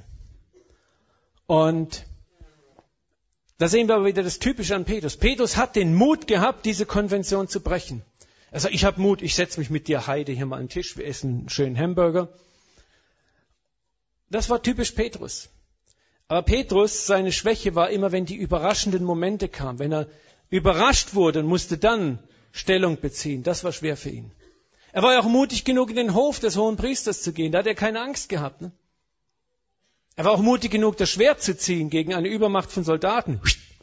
Und da sehen wir aber wieder das Typische an Petrus. Petrus hat den Mut gehabt, diese Konvention zu brechen. Er sagt, ich habe Mut, ich setze mich mit dir, Heide, hier mal an den Tisch, wir essen einen schönen Hamburger. Das war typisch Petrus. Aber Petrus, seine Schwäche war immer, wenn die überraschenden Momente kamen, wenn er überrascht wurde und musste dann Stellung beziehen. Das war schwer für ihn. Er war ja auch mutig genug, in den Hof des Hohenpriesters zu gehen. Da hat er keine Angst gehabt. Ne? Er war auch mutig genug, das Schwert zu ziehen gegen eine Übermacht von Soldaten.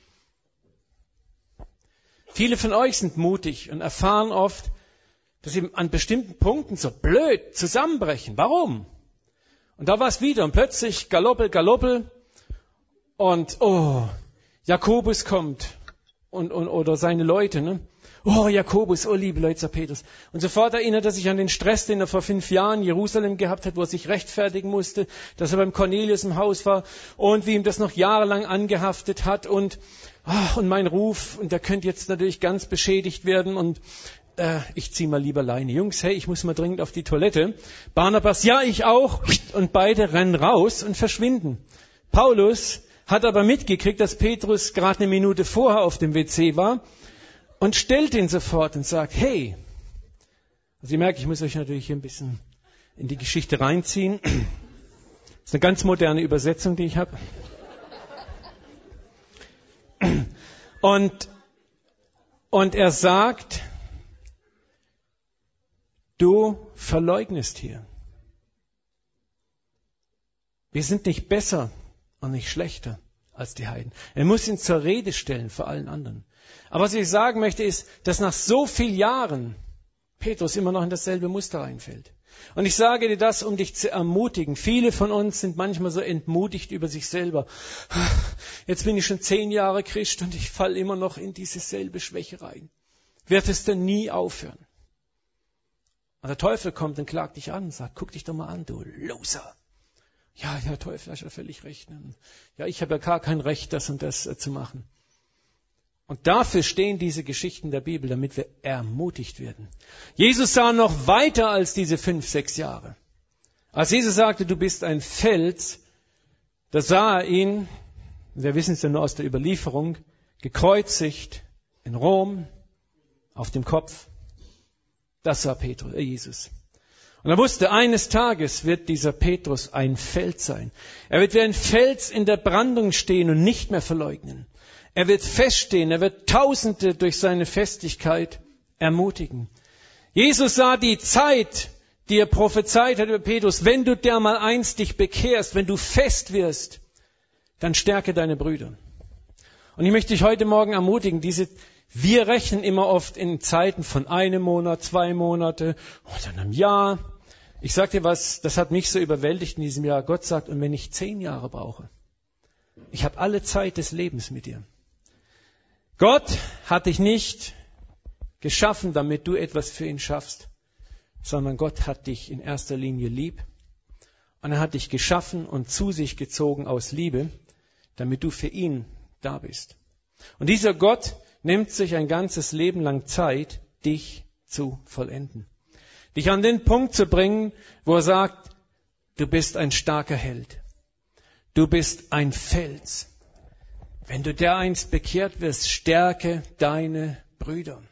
Viele von euch sind mutig und erfahren oft, dass sie an bestimmten Punkten so blöd zusammenbrechen. Warum? Und da war es wieder und plötzlich Galoppel und Jakobus kommt oder seine Leute, ne? Oh, Jakobus, oh, liebe Leute, sagt Petrus. Und sofort erinnert er sich an den Stress, den er vor 5 Jahren in Jerusalem gehabt hat, wo er sich rechtfertigen musste, dass er beim Cornelius im Haus war und wie ihm das noch jahrelang angehaftet hat und mein Ruf, und der könnte jetzt natürlich ganz beschädigt werden und ich zieh mal lieber Leine. Jungs, hey, ich muss mal dringend auf die Toilette. Barnabas, ja, ich auch. Und beide rennen raus und verschwinden. Paulus hat aber mitgekriegt, dass Petrus gerade eine Minute vorher auf dem WC war und stellt ihn sofort und sagt, hey, also ihr merkt, ich muss euch natürlich hier ein bisschen in die Geschichte reinziehen. Das ist eine ganz moderne Übersetzung, die ich habe. Und er sagt, du verleugnest hier. Wir sind nicht besser und nicht schlechter als die Heiden. Er muss ihn zur Rede stellen vor allen anderen. Aber was ich sagen möchte, ist, dass nach so vielen Jahren Petrus immer noch in dasselbe Muster reinfällt. Und ich sage dir das, um dich zu ermutigen. Viele von uns sind manchmal so entmutigt über sich selber. Jetzt bin ich schon 10 Jahre Christ und ich falle immer noch in diese selbe Schwäche rein. Wird es denn nie aufhören? Und der Teufel kommt und klagt dich an und sagt, guck dich doch mal an, du Loser. Ja, Teufel, hast ja völlig recht. Ja, ich habe ja gar kein Recht, das und das zu machen. Und dafür stehen diese Geschichten der Bibel, damit wir ermutigt werden. Jesus sah noch weiter als diese 5, 6 Jahre. Als Jesus sagte, du bist ein Fels, da sah er ihn, wir wissen es ja nur aus der Überlieferung, gekreuzigt in Rom, auf dem Kopf. Das sah Jesus. Und er wusste, eines Tages wird dieser Petrus ein Fels sein. Er wird wie ein Fels in der Brandung stehen und nicht mehr verleugnen. Er wird feststehen, er wird Tausende durch seine Festigkeit ermutigen. Jesus sah die Zeit, die er prophezeit hat über Petrus. Wenn du dermal einst dich bekehrst, wenn du fest wirst, dann stärke deine Brüder. Und ich möchte dich heute Morgen ermutigen, wir rechnen immer oft in Zeiten von 1 Monat, 2 Monate oder einem Jahr. Ich sage dir was, das hat mich so überwältigt in diesem Jahr. Gott sagt, und wenn ich 10 Jahre brauche, ich habe alle Zeit des Lebens mit dir. Gott hat dich nicht geschaffen, damit du etwas für ihn schaffst, sondern Gott hat dich in erster Linie lieb. Und er hat dich geschaffen und zu sich gezogen aus Liebe, damit du für ihn da bist. Und dieser Gott nimmt sich ein ganzes Leben lang Zeit, dich zu vollenden. Dich an den Punkt zu bringen, wo er sagt, du bist ein starker Held. Du bist ein Fels. Wenn du dereinst bekehrt wirst, stärke deine Brüder.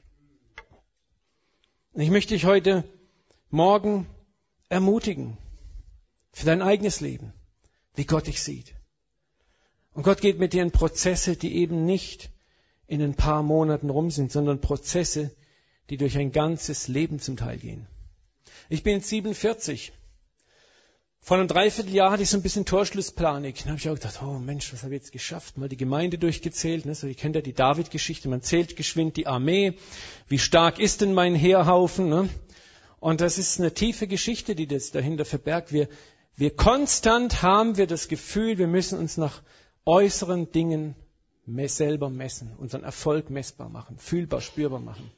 Und ich möchte dich heute Morgen ermutigen für dein eigenes Leben, wie Gott dich sieht. Und Gott geht mit dir in Prozesse, die eben nicht in ein paar Monaten rum sind, sondern Prozesse, die durch ein ganzes Leben zum Teil gehen. Ich bin jetzt 47. Vor einem Dreivierteljahr hatte ich so ein bisschen Torschlusspanik. Dann habe ich auch gedacht, oh Mensch, was habe ich jetzt geschafft? Mal die Gemeinde durchgezählt. Ne? So, ihr kennt ja die David-Geschichte, man zählt geschwind die Armee. Wie stark ist denn mein Heerhaufen? Ne? Und das ist eine tiefe Geschichte, die das dahinter verbergt. Wir konstant haben wir das Gefühl, wir müssen uns nach äußeren Dingen selber messen, unseren Erfolg messbar machen, fühlbar, spürbar machen.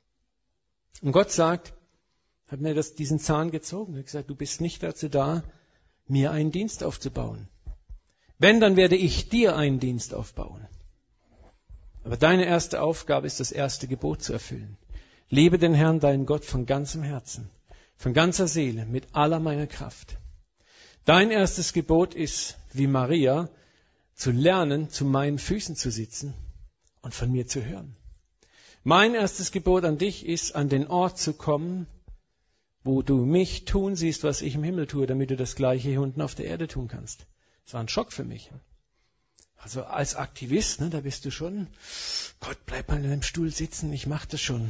Und Gott sagt, hat mir diesen Zahn gezogen. Er hat gesagt, du bist nicht dazu da, mir einen Dienst aufzubauen. Wenn, dann werde ich dir einen Dienst aufbauen. Aber deine erste Aufgabe ist, das erste Gebot zu erfüllen. Liebe den Herrn, deinen Gott, von ganzem Herzen, von ganzer Seele, mit aller meiner Kraft. Dein erstes Gebot ist, wie Maria, zu lernen, zu meinen Füßen zu sitzen und von mir zu hören. Mein erstes Gebot an dich ist, an den Ort zu kommen, wo du mich tun siehst, was ich im Himmel tue, damit du das Gleiche hier unten auf der Erde tun kannst. Das war ein Schock für mich. Also als Aktivist, da bist du schon, Gott, bleib mal in deinem Stuhl sitzen, ich mach das schon.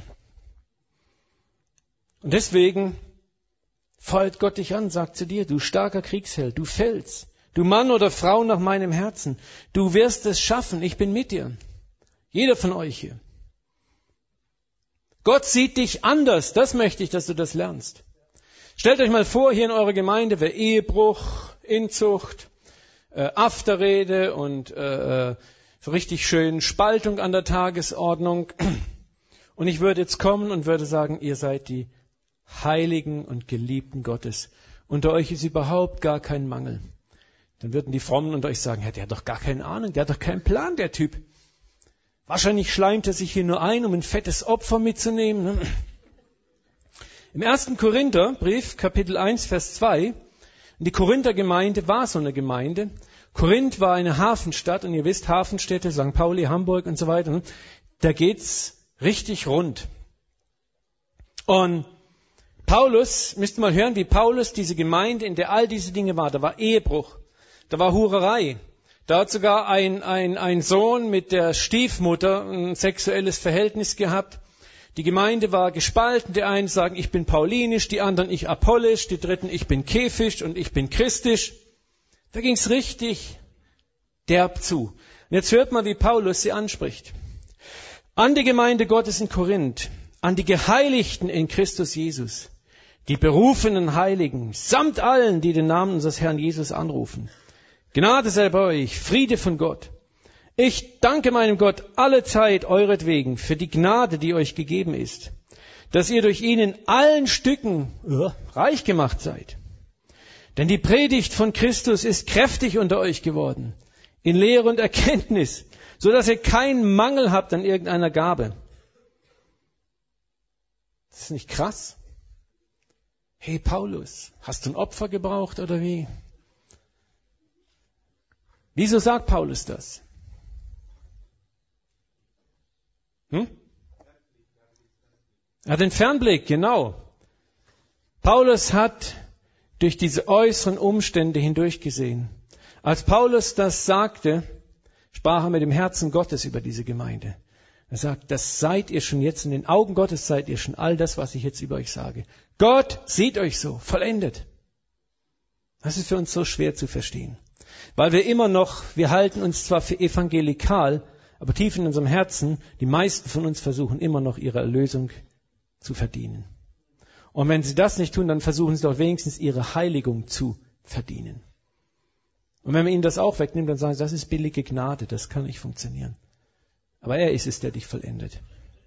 Und deswegen feuert Gott dich an, sagt zu dir, du starker Kriegsheld, du Fels, du Mann oder Frau nach meinem Herzen, du wirst es schaffen, ich bin mit dir. Jeder von euch hier. Gott sieht dich anders, das möchte ich, dass du das lernst. Stellt euch mal vor, hier in eurer Gemeinde wäre Ehebruch, Inzucht, Afterrede und so richtig schön Spaltung an der Tagesordnung. Und ich würde jetzt kommen und würde sagen, ihr seid die Heiligen und Geliebten Gottes. Unter euch ist überhaupt gar kein Mangel. Dann würden die Frommen unter euch sagen, ja, der hat doch gar keine Ahnung, der hat doch keinen Plan, der Typ. Wahrscheinlich schleimt er sich hier nur ein, um ein fettes Opfer mitzunehmen. Im 1. Korintherbrief, Kapitel 1, Vers 2, die Korinther-Gemeinde war so eine Gemeinde. Korinth war eine Hafenstadt und ihr wisst, Hafenstädte, St. Pauli, Hamburg und so weiter, da geht's richtig rund. Und Paulus, müsst ihr mal hören, wie Paulus diese Gemeinde, in der all diese Dinge war. Da war Ehebruch, da war Hurerei, da hat sogar ein Sohn mit der Stiefmutter ein sexuelles Verhältnis gehabt. Die Gemeinde war gespalten. Die einen sagen, ich bin paulinisch, die anderen, ich apollisch, die dritten, ich bin kephisch und ich bin christisch. Da ging's richtig derb zu. Und jetzt hört mal, wie Paulus sie anspricht. An die Gemeinde Gottes in Korinth, an die Geheiligten in Christus Jesus, die berufenen Heiligen, samt allen, die den Namen unseres Herrn Jesus anrufen. Gnade sei bei euch, Friede von Gott. Ich danke meinem Gott allezeit euretwegen für die Gnade, die euch gegeben ist, dass ihr durch ihn in allen Stücken reich gemacht seid. Denn die Predigt von Christus ist kräftig unter euch geworden, in Lehre und Erkenntnis, so dass ihr keinen Mangel habt an irgendeiner Gabe. Das ist nicht krass? Hey Paulus, hast du ein Opfer gebraucht oder wie? Wieso sagt Paulus das? Er hat den Fernblick, genau. Paulus hat durch diese äußeren Umstände hindurchgesehen. Als Paulus das sagte, sprach er mit dem Herzen Gottes über diese Gemeinde. Er sagt, das seid ihr schon jetzt, in den Augen Gottes seid ihr schon all das, was ich jetzt über euch sage. Gott sieht euch so, vollendet. Das ist für uns so schwer zu verstehen. Weil wir halten uns zwar für evangelikal, aber tief in unserem Herzen, die meisten von uns versuchen immer noch ihre Erlösung zu verdienen. Und wenn sie das nicht tun, dann versuchen sie doch wenigstens ihre Heiligung zu verdienen. Und wenn man ihnen das auch wegnimmt, dann sagen sie, das ist billige Gnade, das kann nicht funktionieren. Aber er ist es, der dich vollendet.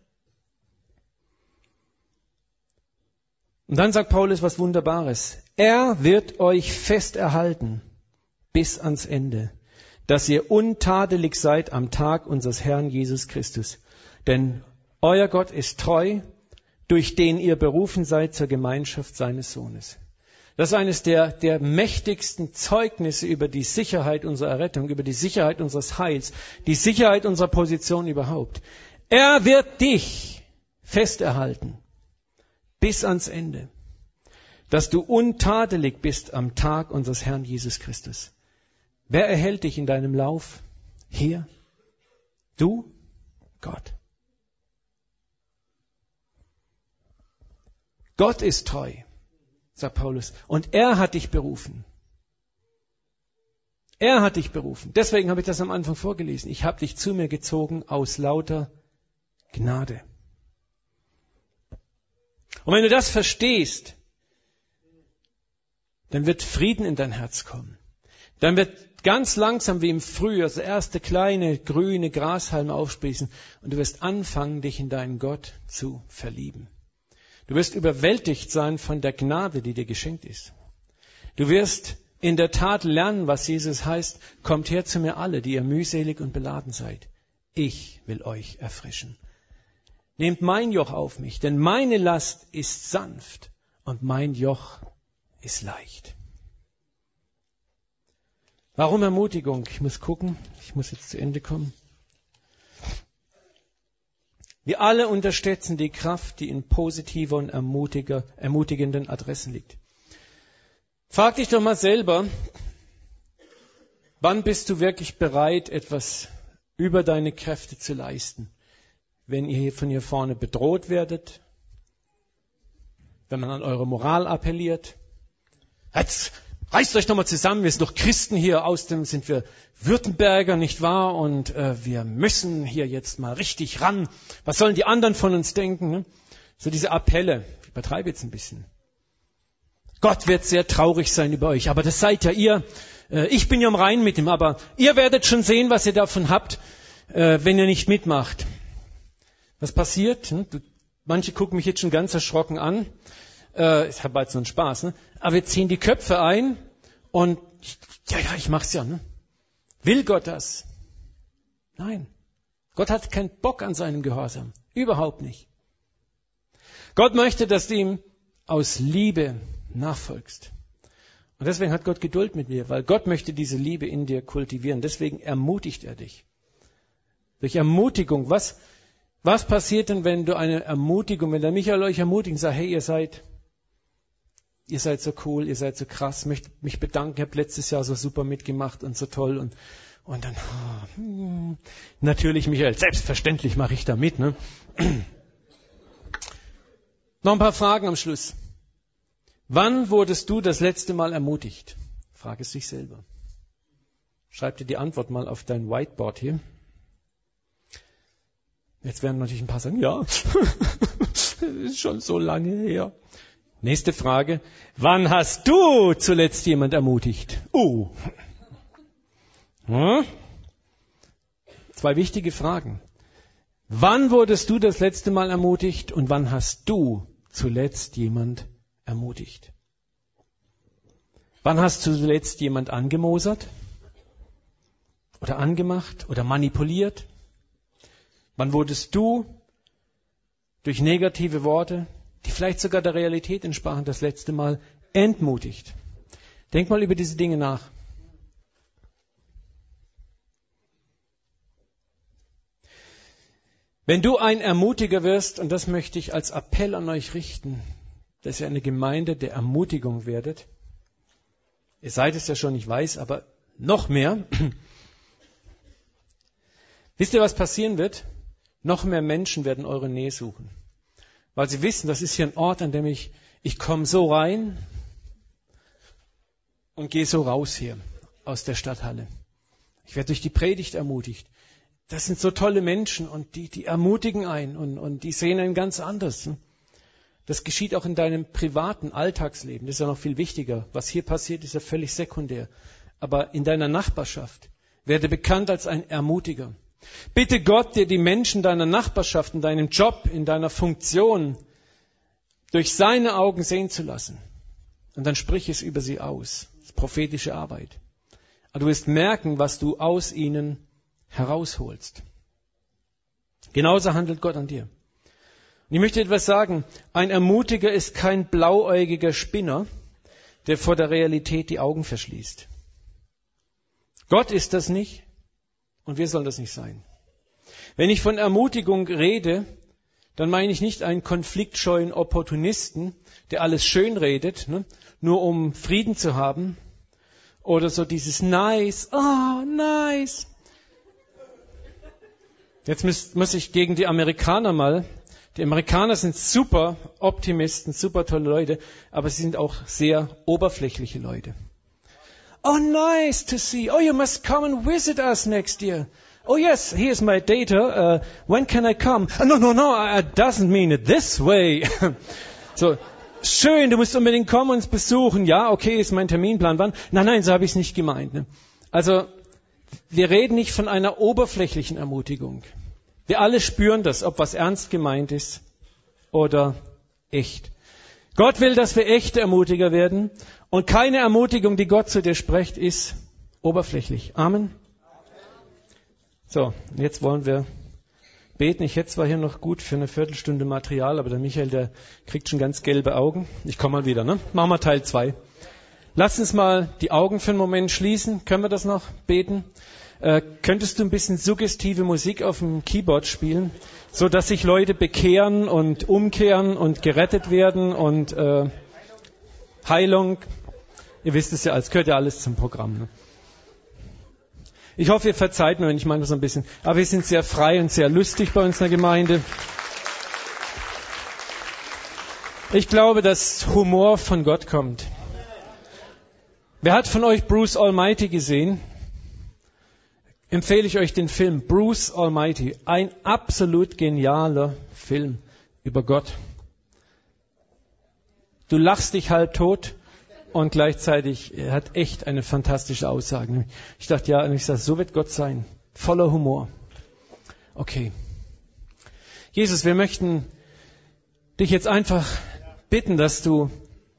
Und dann sagt Paulus was Wunderbares. Er wird euch fest erhalten bis ans Ende, dass ihr untadelig seid am Tag unseres Herrn Jesus Christus. Denn euer Gott ist treu, durch den ihr berufen seid zur Gemeinschaft seines Sohnes. Das ist eines der mächtigsten Zeugnisse über die Sicherheit unserer Errettung, über die Sicherheit unseres Heils, die Sicherheit unserer Position überhaupt. Er wird dich festerhalten bis ans Ende, dass du untadelig bist am Tag unseres Herrn Jesus Christus. Wer erhält dich in deinem Lauf? Hier? Du? Gott. Gott ist treu, sagt Paulus. Und er hat dich berufen. Er hat dich berufen. Deswegen habe ich das am Anfang vorgelesen. Ich habe dich zu mir gezogen aus lauter Gnade. Und wenn du das verstehst, dann wird Frieden in dein Herz kommen. Dann wird ganz langsam wie im Frühjahr so erste kleine grüne Grashalme aufsprießen und du wirst anfangen, dich in deinen Gott zu verlieben. Du wirst überwältigt sein von der Gnade, die dir geschenkt ist. Du wirst in der Tat lernen, was Jesus heißt, kommt her zu mir alle, die ihr mühselig und beladen seid. Ich will euch erfrischen. Nehmt mein Joch auf mich, denn meine Last ist sanft und mein Joch ist leicht. Warum Ermutigung? Ich muss gucken, ich muss jetzt zu Ende kommen. Wir alle unterschätzen die Kraft, die in positiver und ermutigenden Adressen liegt. Frag dich doch mal selber, Wann bist du wirklich bereit, etwas über deine Kräfte zu leisten? Wenn ihr hier von hier vorne bedroht werdet? Wenn man an eure Moral appelliert? Jetzt reißt euch nochmal zusammen, wir sind doch Christen hier, außerdem sind wir Württemberger, nicht wahr? Und wir müssen hier jetzt mal richtig ran. Was sollen die anderen von uns denken? Ne? So diese Appelle, ich übertreibe jetzt ein bisschen. Gott wird sehr traurig sein über euch, aber das seid ja ihr. Ich bin ja im Reinen mit ihm, aber ihr werdet schon sehen, was ihr davon habt, wenn ihr nicht mitmacht. Was passiert? Manche gucken mich jetzt schon ganz erschrocken an. Ich habe jetzt so einen Spaß, ne? Aber wir ziehen die Köpfe ein und ich mach's ja. Ne? Will Gott das? Nein. Gott hat keinen Bock an seinem Gehorsam. Überhaupt nicht. Gott möchte, dass du ihm aus Liebe nachfolgst. Und deswegen hat Gott Geduld mit dir, weil Gott möchte diese Liebe in dir kultivieren. Deswegen ermutigt er dich. Durch Ermutigung. Was passiert denn, wenn du eine Ermutigung, wenn der Michael euch ermutigt und sagt, hey, ihr seid so cool, ihr seid so krass, möchte mich bedanken, ihr habt letztes Jahr so super mitgemacht und so toll und dann, natürlich Michael, selbstverständlich mache ich da mit. Ne? Noch ein paar Fragen am Schluss. Wann wurdest du das letzte Mal ermutigt? Frage es dich selber. Schreib dir die Antwort mal auf dein Whiteboard hier. Jetzt werden natürlich ein paar sagen, ja, das ist schon so lange her. Nächste Frage. Wann hast du zuletzt jemand ermutigt? Zwei wichtige Fragen. Wann wurdest du das letzte Mal ermutigt und wann hast du zuletzt jemand ermutigt? Wann hast du zuletzt jemand angemosert? Oder angemacht? Oder manipuliert? Wann wurdest du durch negative Worte, die vielleicht sogar der Realität entsprachen, das letzte Mal entmutigt? Denk mal über diese Dinge nach. Wenn du ein Ermutiger wirst, und das möchte ich als Appell an euch richten, dass ihr eine Gemeinde der Ermutigung werdet. Ihr seid es ja schon, ich weiß, aber noch mehr. Wisst ihr, was passieren wird? Noch mehr Menschen werden eure Nähe suchen. Weil sie wissen, das ist hier ein Ort, an dem ich komme so rein und gehe so raus hier aus der Stadthalle. Ich werde durch die Predigt ermutigt. Das sind so tolle Menschen und die ermutigen einen und die sehen einen ganz anders. Das geschieht auch in deinem privaten Alltagsleben. Das ist ja noch viel wichtiger. Was hier passiert, ist ja völlig sekundär. Aber in deiner Nachbarschaft werde bekannt als ein Ermutiger. Bitte Gott, dir die Menschen deiner Nachbarschaft, in deinem Job, in deiner Funktion durch seine Augen sehen zu lassen. Und dann sprich es über sie aus. Das ist prophetische Arbeit. Aber du wirst merken, was du aus ihnen herausholst. Genauso handelt Gott an dir. Und ich möchte etwas sagen. Ein Ermutiger ist kein blauäugiger Spinner, der vor der Realität die Augen verschließt. Gott ist das nicht und wir sollen das nicht sein. Wenn ich von Ermutigung rede, dann meine ich nicht einen konfliktscheuen Opportunisten, der alles schön redet, nur um Frieden zu haben. Oder so dieses nice, oh nice. Jetzt muss ich gegen die Amerikaner mal. Die Amerikaner sind super Optimisten, super tolle Leute, aber sie sind auch sehr oberflächliche Leute. Oh, nice to see. Oh, you must come and visit us next year. Oh yes, here's my data. When can I come? No, I doesn't mean it this way. So, schön, du musst unbedingt kommen und uns besuchen. Ja, okay, ist mein Terminplan. Wann? Nein, so habe ich es nicht gemeint. Ne? Also, wir reden nicht von einer oberflächlichen Ermutigung. Wir alle spüren das, ob was ernst gemeint ist oder echt. Gott will, dass wir echte Ermutiger werden. Und keine Ermutigung, die Gott zu dir spricht, ist oberflächlich. Amen. So, jetzt wollen wir beten. Ich hätte zwar hier noch gut für eine Viertelstunde Material, aber der Michael, der kriegt schon ganz gelbe Augen. Ich komme mal wieder, ne? Machen wir Teil 2. Lass uns mal die Augen für einen Moment schließen. Können wir das noch beten? Könntest du ein bisschen suggestive Musik auf dem Keyboard spielen, so dass sich Leute bekehren und umkehren und gerettet werden und Heilung? Ihr wisst es ja, als gehört ja alles zum Programm. Ne? Ich hoffe, ihr verzeiht mir, wenn ich manchmal so ein bisschen. Aber wir sind sehr frei und sehr lustig bei uns in der Gemeinde. Ich glaube, dass Humor von Gott kommt. Wer hat von euch Bruce Almighty gesehen? Empfehle ich euch den Film Bruce Almighty. Ein absolut genialer Film über Gott. Du lachst dich halb tot und gleichzeitig er hat echt eine fantastische Aussage. Ich dachte, ja, und ich sage, so wird Gott sein. Voller Humor. Okay. Jesus, wir möchten dich jetzt einfach bitten, dass du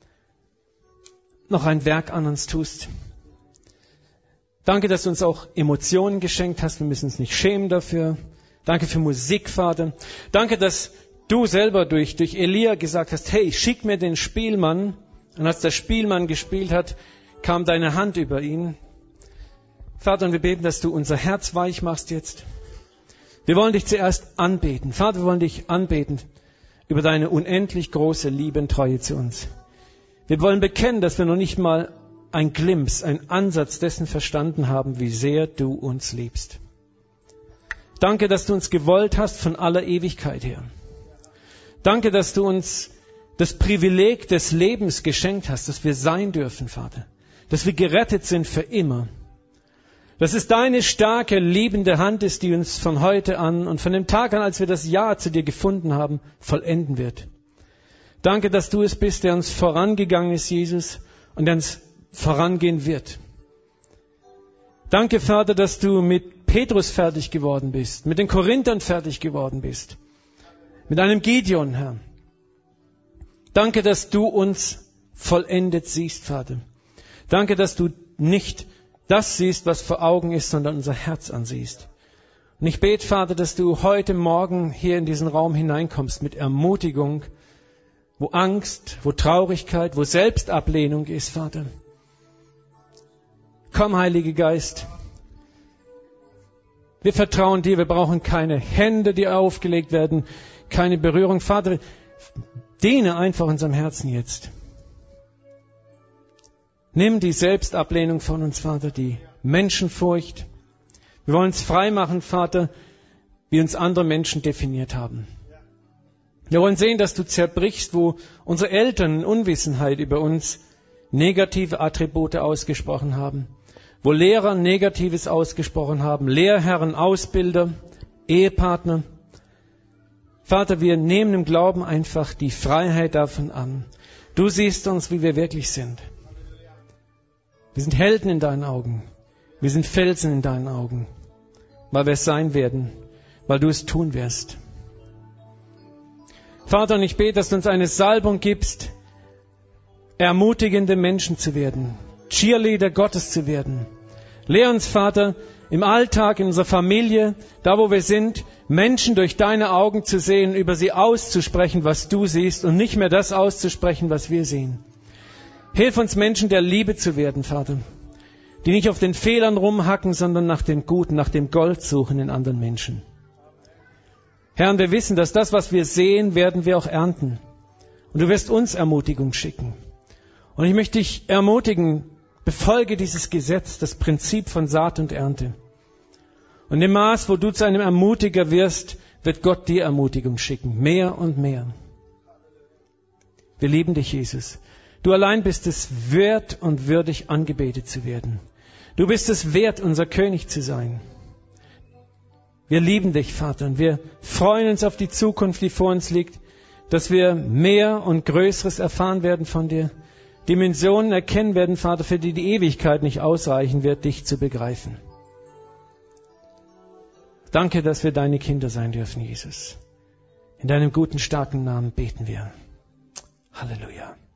noch ein Werk an uns tust. Danke, dass du uns auch Emotionen geschenkt hast. Wir müssen uns nicht schämen dafür. Danke für Musik, Vater. Danke, dass du selber durch Elia gesagt hast, hey, schick mir den Spielmann. Und als der Spielmann gespielt hat, kam deine Hand über ihn. Vater, und wir beten, dass du unser Herz weich machst jetzt. Wir wollen dich zuerst anbeten. Vater, wir wollen dich anbeten über deine unendlich große Liebe und Treue zu uns. Wir wollen bekennen, dass wir noch nicht mal ein Glimpse, ein Ansatz dessen verstanden haben, wie sehr du uns liebst. Danke, dass du uns gewollt hast von aller Ewigkeit her. Danke, dass du uns das Privileg des Lebens geschenkt hast, dass wir sein dürfen, Vater. Dass wir gerettet sind für immer. Dass es deine starke, liebende Hand ist, die uns von heute an und von dem Tag an, als wir das Ja zu dir gefunden haben, vollenden wird. Danke, dass du es bist, der uns vorangegangen ist, Jesus, und der uns vorangehen wird. Danke, Vater, dass du mit Petrus fertig geworden bist, mit den Korinthern fertig geworden bist, mit einem Gideon, Herr. Danke, dass du uns vollendet siehst, Vater. Danke, dass du nicht das siehst, was vor Augen ist, sondern unser Herz ansiehst. Und ich bete, Vater, dass du heute Morgen hier in diesen Raum hineinkommst mit Ermutigung, wo Angst, wo Traurigkeit, wo Selbstablehnung ist, Vater. Komm, Heiliger Geist. Wir vertrauen dir, wir brauchen keine Hände, die aufgelegt werden, keine Berührung. Vater, diene einfach unserem Herzen jetzt. Nimm die Selbstablehnung von uns, Vater, die Menschenfurcht. Wir wollen uns frei machen, Vater, wie uns andere Menschen definiert haben. Wir wollen sehen, dass du zerbrichst, wo unsere Eltern in Unwissenheit über uns negative Attribute ausgesprochen haben, wo Lehrer Negatives ausgesprochen haben, Lehrherren, Ausbilder, Ehepartner. Vater, wir nehmen im Glauben einfach die Freiheit davon an. Du siehst uns, wie wir wirklich sind. Wir sind Helden in deinen Augen. Wir sind Felsen in deinen Augen, weil wir es sein werden, weil du es tun wirst. Vater, und ich bete, dass du uns eine Salbung gibst, ermutigende Menschen zu werden, Cheerleader Gottes zu werden. Lehr uns, Vater, im Alltag, in unserer Familie, da wo wir sind, Menschen durch deine Augen zu sehen, über sie auszusprechen, was du siehst und nicht mehr das auszusprechen, was wir sehen. Hilf uns, Menschen der Liebe zu werden, Vater, die nicht auf den Fehlern rumhacken, sondern nach dem Guten, nach dem Gold suchen in anderen Menschen. Herr, und wir wissen, dass das, was wir sehen, werden wir auch ernten. Und du wirst uns Ermutigung schicken. Und ich möchte dich ermutigen, befolge dieses Gesetz, das Prinzip von Saat und Ernte. Und im Maß, wo du zu einem Ermutiger wirst, wird Gott dir Ermutigung schicken. Mehr und mehr. Wir lieben dich, Jesus. Du allein bist es wert und würdig, angebetet zu werden. Du bist es wert, unser König zu sein. Wir lieben dich, Vater, und wir freuen uns auf die Zukunft, die vor uns liegt, dass wir mehr und Größeres erfahren werden von dir, Dimensionen erkennen werden, Vater, für die die Ewigkeit nicht ausreichen wird, dich zu begreifen. Danke, dass wir deine Kinder sein dürfen, Jesus. In deinem guten, starken Namen beten wir. Halleluja.